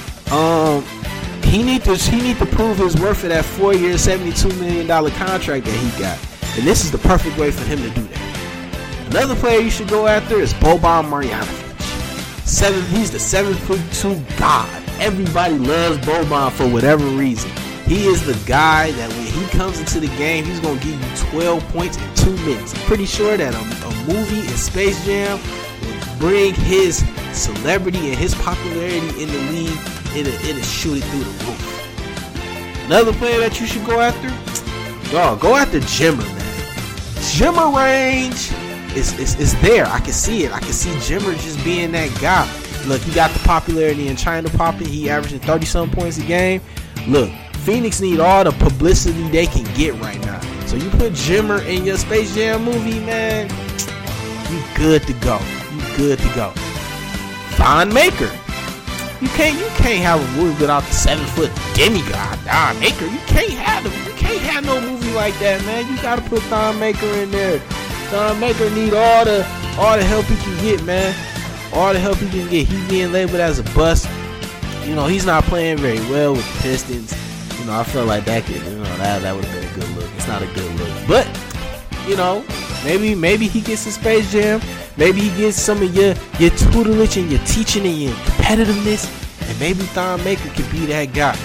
Um, he need to he need to prove his worth for that four-year, seventy-two million dollars contract that he got. And this is the perfect way for him to do that. Another player you should go after is Boban Marjanovic. Seven, he's the seven foot two god. Everybody loves Boban for whatever reason. He is the guy that when he comes into the game, he's going to give you twelve points in two minutes. I'm pretty sure that a, a movie in Space Jam will bring his celebrity and his popularity in the league. It'll, it'll shoot it through the roof. Another player that you should go after, dog, go after Jimmer, man. Jimmer range is, is, is there. I can see it. I can see Jimmer just being that guy. Look, he got the popularity in China popping. He averaging thirty-something points a game. Look, Phoenix need all the publicity they can get right now. So you put Jimmer in your Space Jam movie, man, you good to go. You good to go. Thon Maker. You can't you can't have a movie without the seven foot demigod Thon Maker. You can't have them. You can't have no movie like that, man. You gotta put Thon Maker in there. Thon Maker need all the all the help he can get, man. All the help he can get. He's being labeled as a bust. You know, he's not playing very well with the Pistons. You know, I felt like that could, you know, that, that would have been a good look. It's not a good look. But, you know, maybe maybe he gets a Space Jam. Maybe he gets some of your, your tutelage and your teaching and your competitiveness. And maybe Thon Maker could be that guy.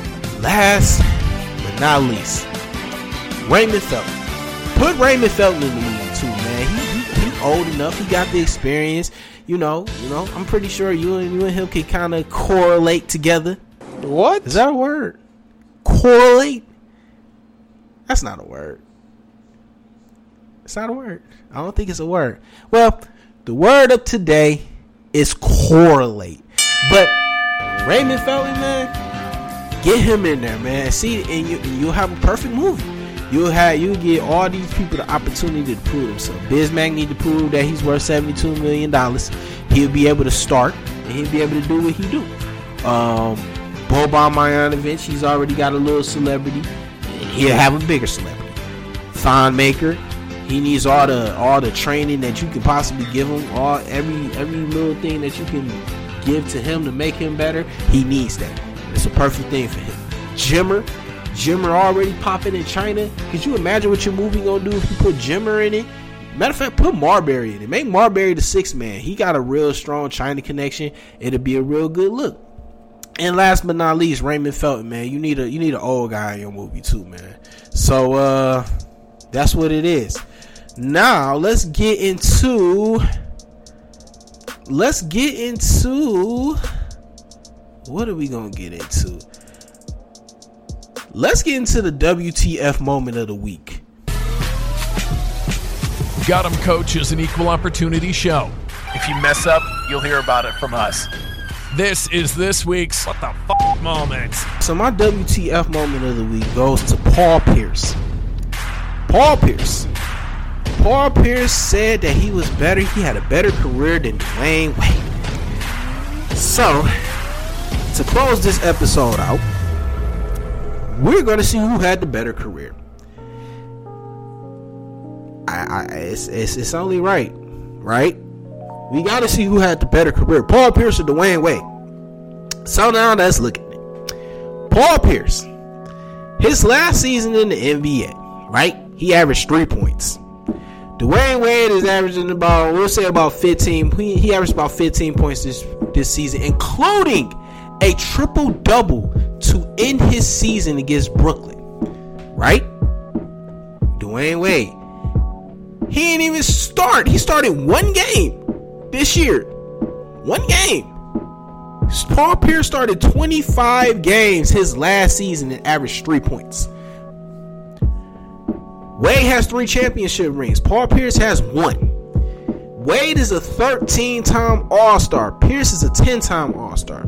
Last but not least, Raymond Felton. Put Raymond Felton in the movie too, man. He, he, he old enough. He got the experience. You know, you know. I'm pretty sure you and you and him can kind of correlate together. What? Is that a word? Correlate? That's not a word. It's not a word. I don't think it's a word. Well, the word of today is correlate. But Raymond Felton, man, get him in there, man. See, and you, you'll have a perfect movie. You'll have you get all these people the opportunity to prove themselves. Bismack need to prove that he's worth seventy-two million dollars. He'll be able to start, and he'll be able to do what he do. Um, Boban Marjanovic, he's already got a little celebrity. He'll have a bigger celebrity. Thon Maker, he needs all the all the training that you can possibly give him. All every every little thing that you can give to him to make him better. He needs that. It's a perfect thing for him. Jimmer. Jimmer already popping in China. Could you imagine what your movie gonna do if you put Jimmer in it? Matter of fact, put Marbury in it. Make Marbury the sixth man. He got a real strong China connection. It'll be a real good look. And last but not least, Raymond Felton, man. You need a you need an old guy in your movie too, man. So uh, that's what it is. Now let's get into let's get into what are we gonna get into? Let's get into the W T F moment of the week. Got 'em, Coach is an equal opportunity show. If you mess up, you'll hear about it from us. This is this week's What the F*** moment. So my W T F moment of the week goes to Paul Pierce. Paul Pierce. Paul Pierce said that he was better. He had a better career than Dwayne Wade. So, to close this episode out, we're going to see who had the better career. I, I it's, it's it's only right, right? We got to see who had the better career, Paul Pierce or Dwayne Wade. So now let's look at it. Paul Pierce, his last season in the N B A, right? He averaged three points. Dwayne Wade is averaging about, we'll say about fifteen. He, he averaged about fifteen points this this season, including a triple double to end his season against Brooklyn, right? Dwayne Wade, he didn't even start. He started one game this year. One game. Paul Pierce started twenty-five games his last season and averaged three points. Wade has three championship rings. Paul Pierce has one. Wade is a thirteen-time All-Star. Pierce is a ten-time All-Star.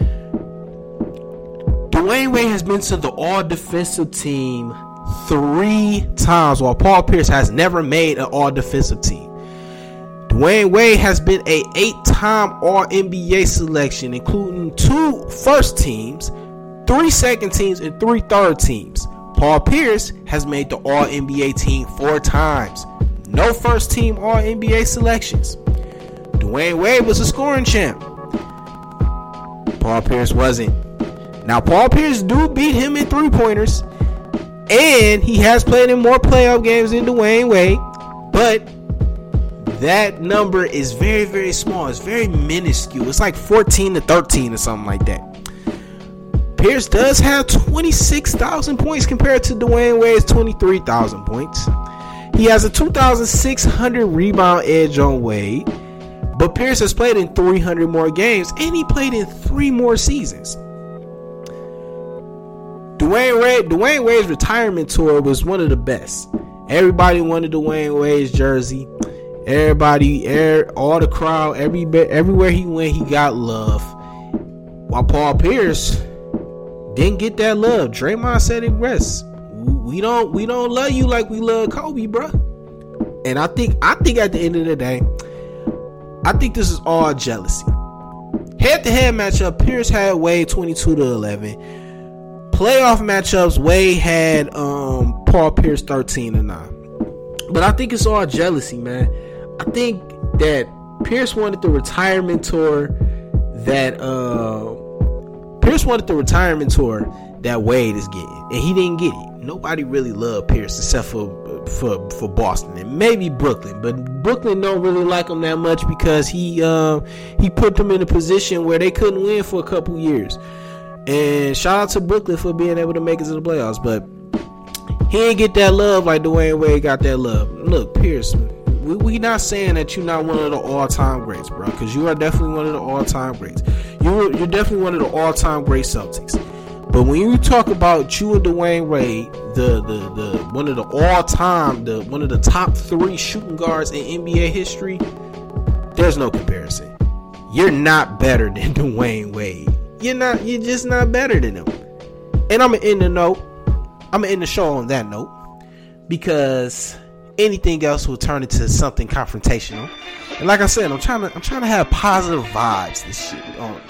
Dwayne Wade has been to the all-defensive team three times, while Paul Pierce has never made an all-defensive team. Dwayne Wade has been a eight-time All-N B A selection, including two first teams, three second teams, and three third teams. Paul Pierce has made the All-N B A team four times. No first team All-N B A selections. Dwayne Wade was a scoring champ. Paul Pierce wasn't. Now, Paul Pierce do beat him in three-pointers, and he has played in more playoff games than Dwayne Wade, but that number is very, very small. It's very minuscule. It's like fourteen to thirteen or something like that. Pierce does have twenty-six thousand points compared to Dwayne Wade's twenty-three thousand points. He has a two thousand six hundred rebound edge on Wade, but Pierce has played in three hundred more games, and he played in three more seasons. Dwayne Wade, Dwayne Wade's retirement tour was one of the best. Everybody wanted Dwayne Wade's jersey. Everybody, er, all the crowd, every everywhere he went, he got love. While Paul Pierce didn't get that love. Draymond said it best. We don't, we don't love you like we love Kobe, bro. And I think, I think at the end of the day, I think this is all jealousy. Head-to-head matchup, Pierce had Wade twenty-two to eleven. Playoff matchups, Wade had um, Paul Pierce thirteen to nine. But I think it's all jealousy, man. I think that Pierce wanted the retirement tour that uh, Pierce wanted the retirement tour that Wade is getting, and he didn't get it. Nobody really loved Pierce except for for for Boston and maybe Brooklyn, but Brooklyn don't really like him that much because he uh, he put them in a position where they couldn't win for a couple years. And shout out to Brooklyn for being able to make it to the playoffs, but he didn't get that love like Dwayne Wade got that love. Look, Pierce, we, we not saying that you're not one of the all-time greats, bro, because you are definitely one of the all-time greats. You're, you're definitely one of the all-time great Celtics. But when you talk about you and Dwayne Wade, the the the one of the all-time, the one of the top three shooting guards in N B A history, there's no comparison. You're not better than Dwayne Wade. you're not. You're just not better than them. And I'm gonna end the note. I'm gonna end the show on that note because anything else will turn into something confrontational. And like I said, I'm trying to. I'm trying to have positive vibes. This shit. Oh.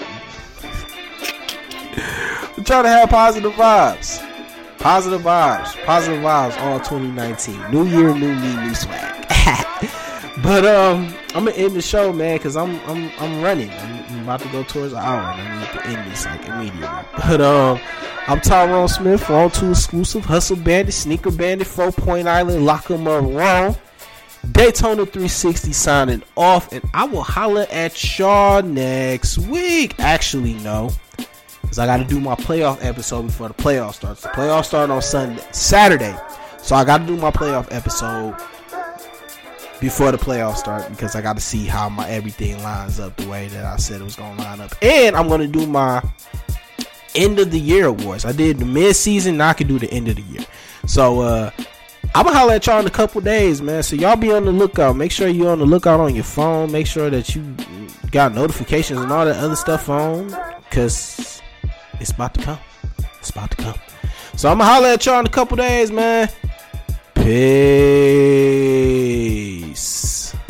I'm trying to have positive vibes. Positive vibes. Positive vibes all twenty nineteen. New year, new me, new swag. But um, I'm gonna end the show, man, because I'm I'm I'm running. I'm, I'm about to go towards an hour, and I need to end this like immediately. But um, I'm Tyrone Smith for all two exclusive Hustle Bandit, Sneaker Bandit, Four Point Island, Lock 'em Up Wrong, Daytona three sixty signing off, and I will holler at y'all next week. Actually, no, because I got to do my playoff episode before the playoff starts. The playoff start on Sunday, Saturday, so I got to do my playoff episode before the playoffs start because I got to see how my everything lines up the way that I said it was going to line up. And I'm going to do my end of the year awards. I did the mid-season, now I can do the end of the year. So uh, I'm going to holler at y'all in a couple days, man. So y'all be on the lookout. Make sure you're on the lookout on your phone. Make sure that you got notifications and all that other stuff on because it's about to come. It's about to come. So I'm going to holler at y'all in a couple days, man. Peace.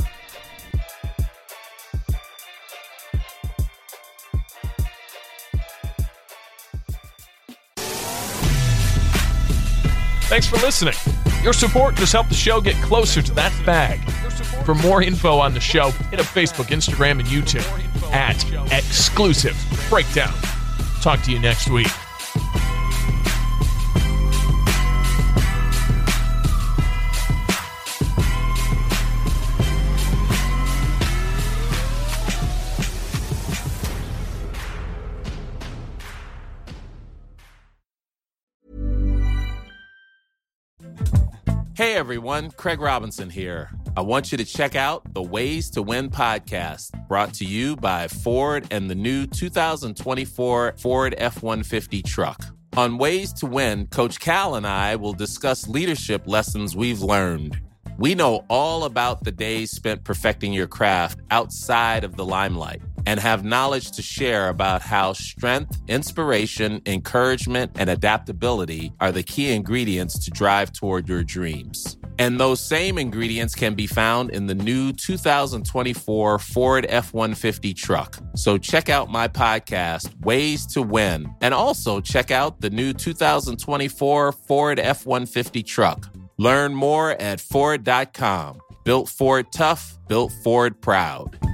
Thanks for listening. Your support just helped the show get closer to that bag. For more info on the show, hit up Facebook, Instagram, and YouTube at Exclusive Breakdown. Talk to you next week. Hey everyone, Craig Robinson here. I want you to check out the Ways to Win podcast, brought to you by Ford and the new two thousand twenty-four Ford F one fifty truck. On Ways to Win, Coach Cal and I will discuss leadership lessons we've learned. We know all about the days spent perfecting your craft outside of the limelight and have knowledge to share about how strength, inspiration, encouragement, and adaptability are the key ingredients to drive toward your dreams. And those same ingredients can be found in the new two thousand twenty-four Ford F one fifty truck. So check out my podcast, Ways to Win, and also check out the new two thousand twenty-four Ford F one fifty truck. Learn more at Ford dot com. Built Ford tough, built Ford proud.